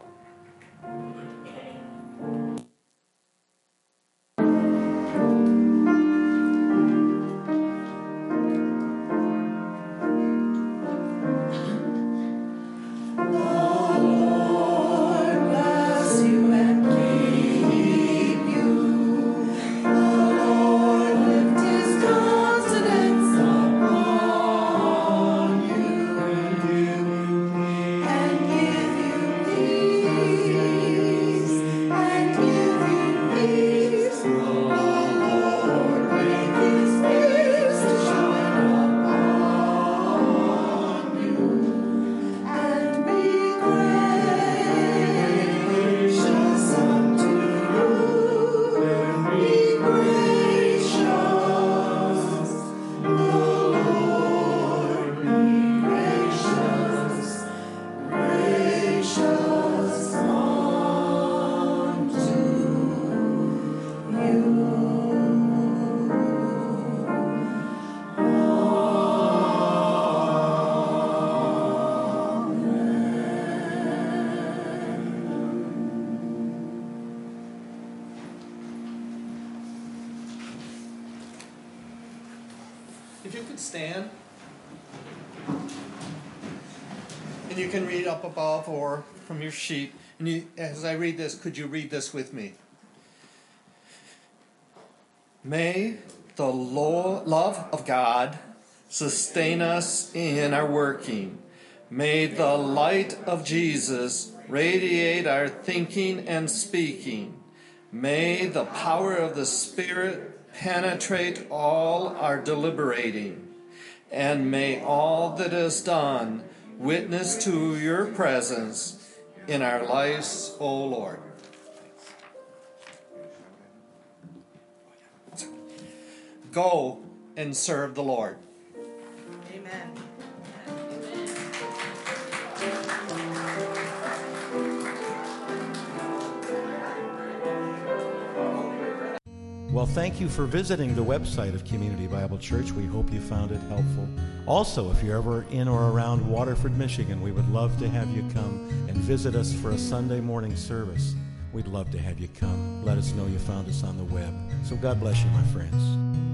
If you could stand, and you can read up above or from your sheet, and you, as I read this, could you read this with me? May the lo- love of God, sustain us in our working. May the light of Jesus radiate our thinking and speaking. May the power of the Spirit penetrate all our deliberating. And may all that is done witness to your presence in our lives, O Lord. Go and serve the Lord. Amen. Well, thank you for visiting the website of Community Bible Church. We hope you found it helpful. Also, if you're ever in or around Waterford, Michigan, we would love to have you come and visit us for a Sunday morning service. We'd love to have you come. Let us know you found us on the web. So God bless you, my friends.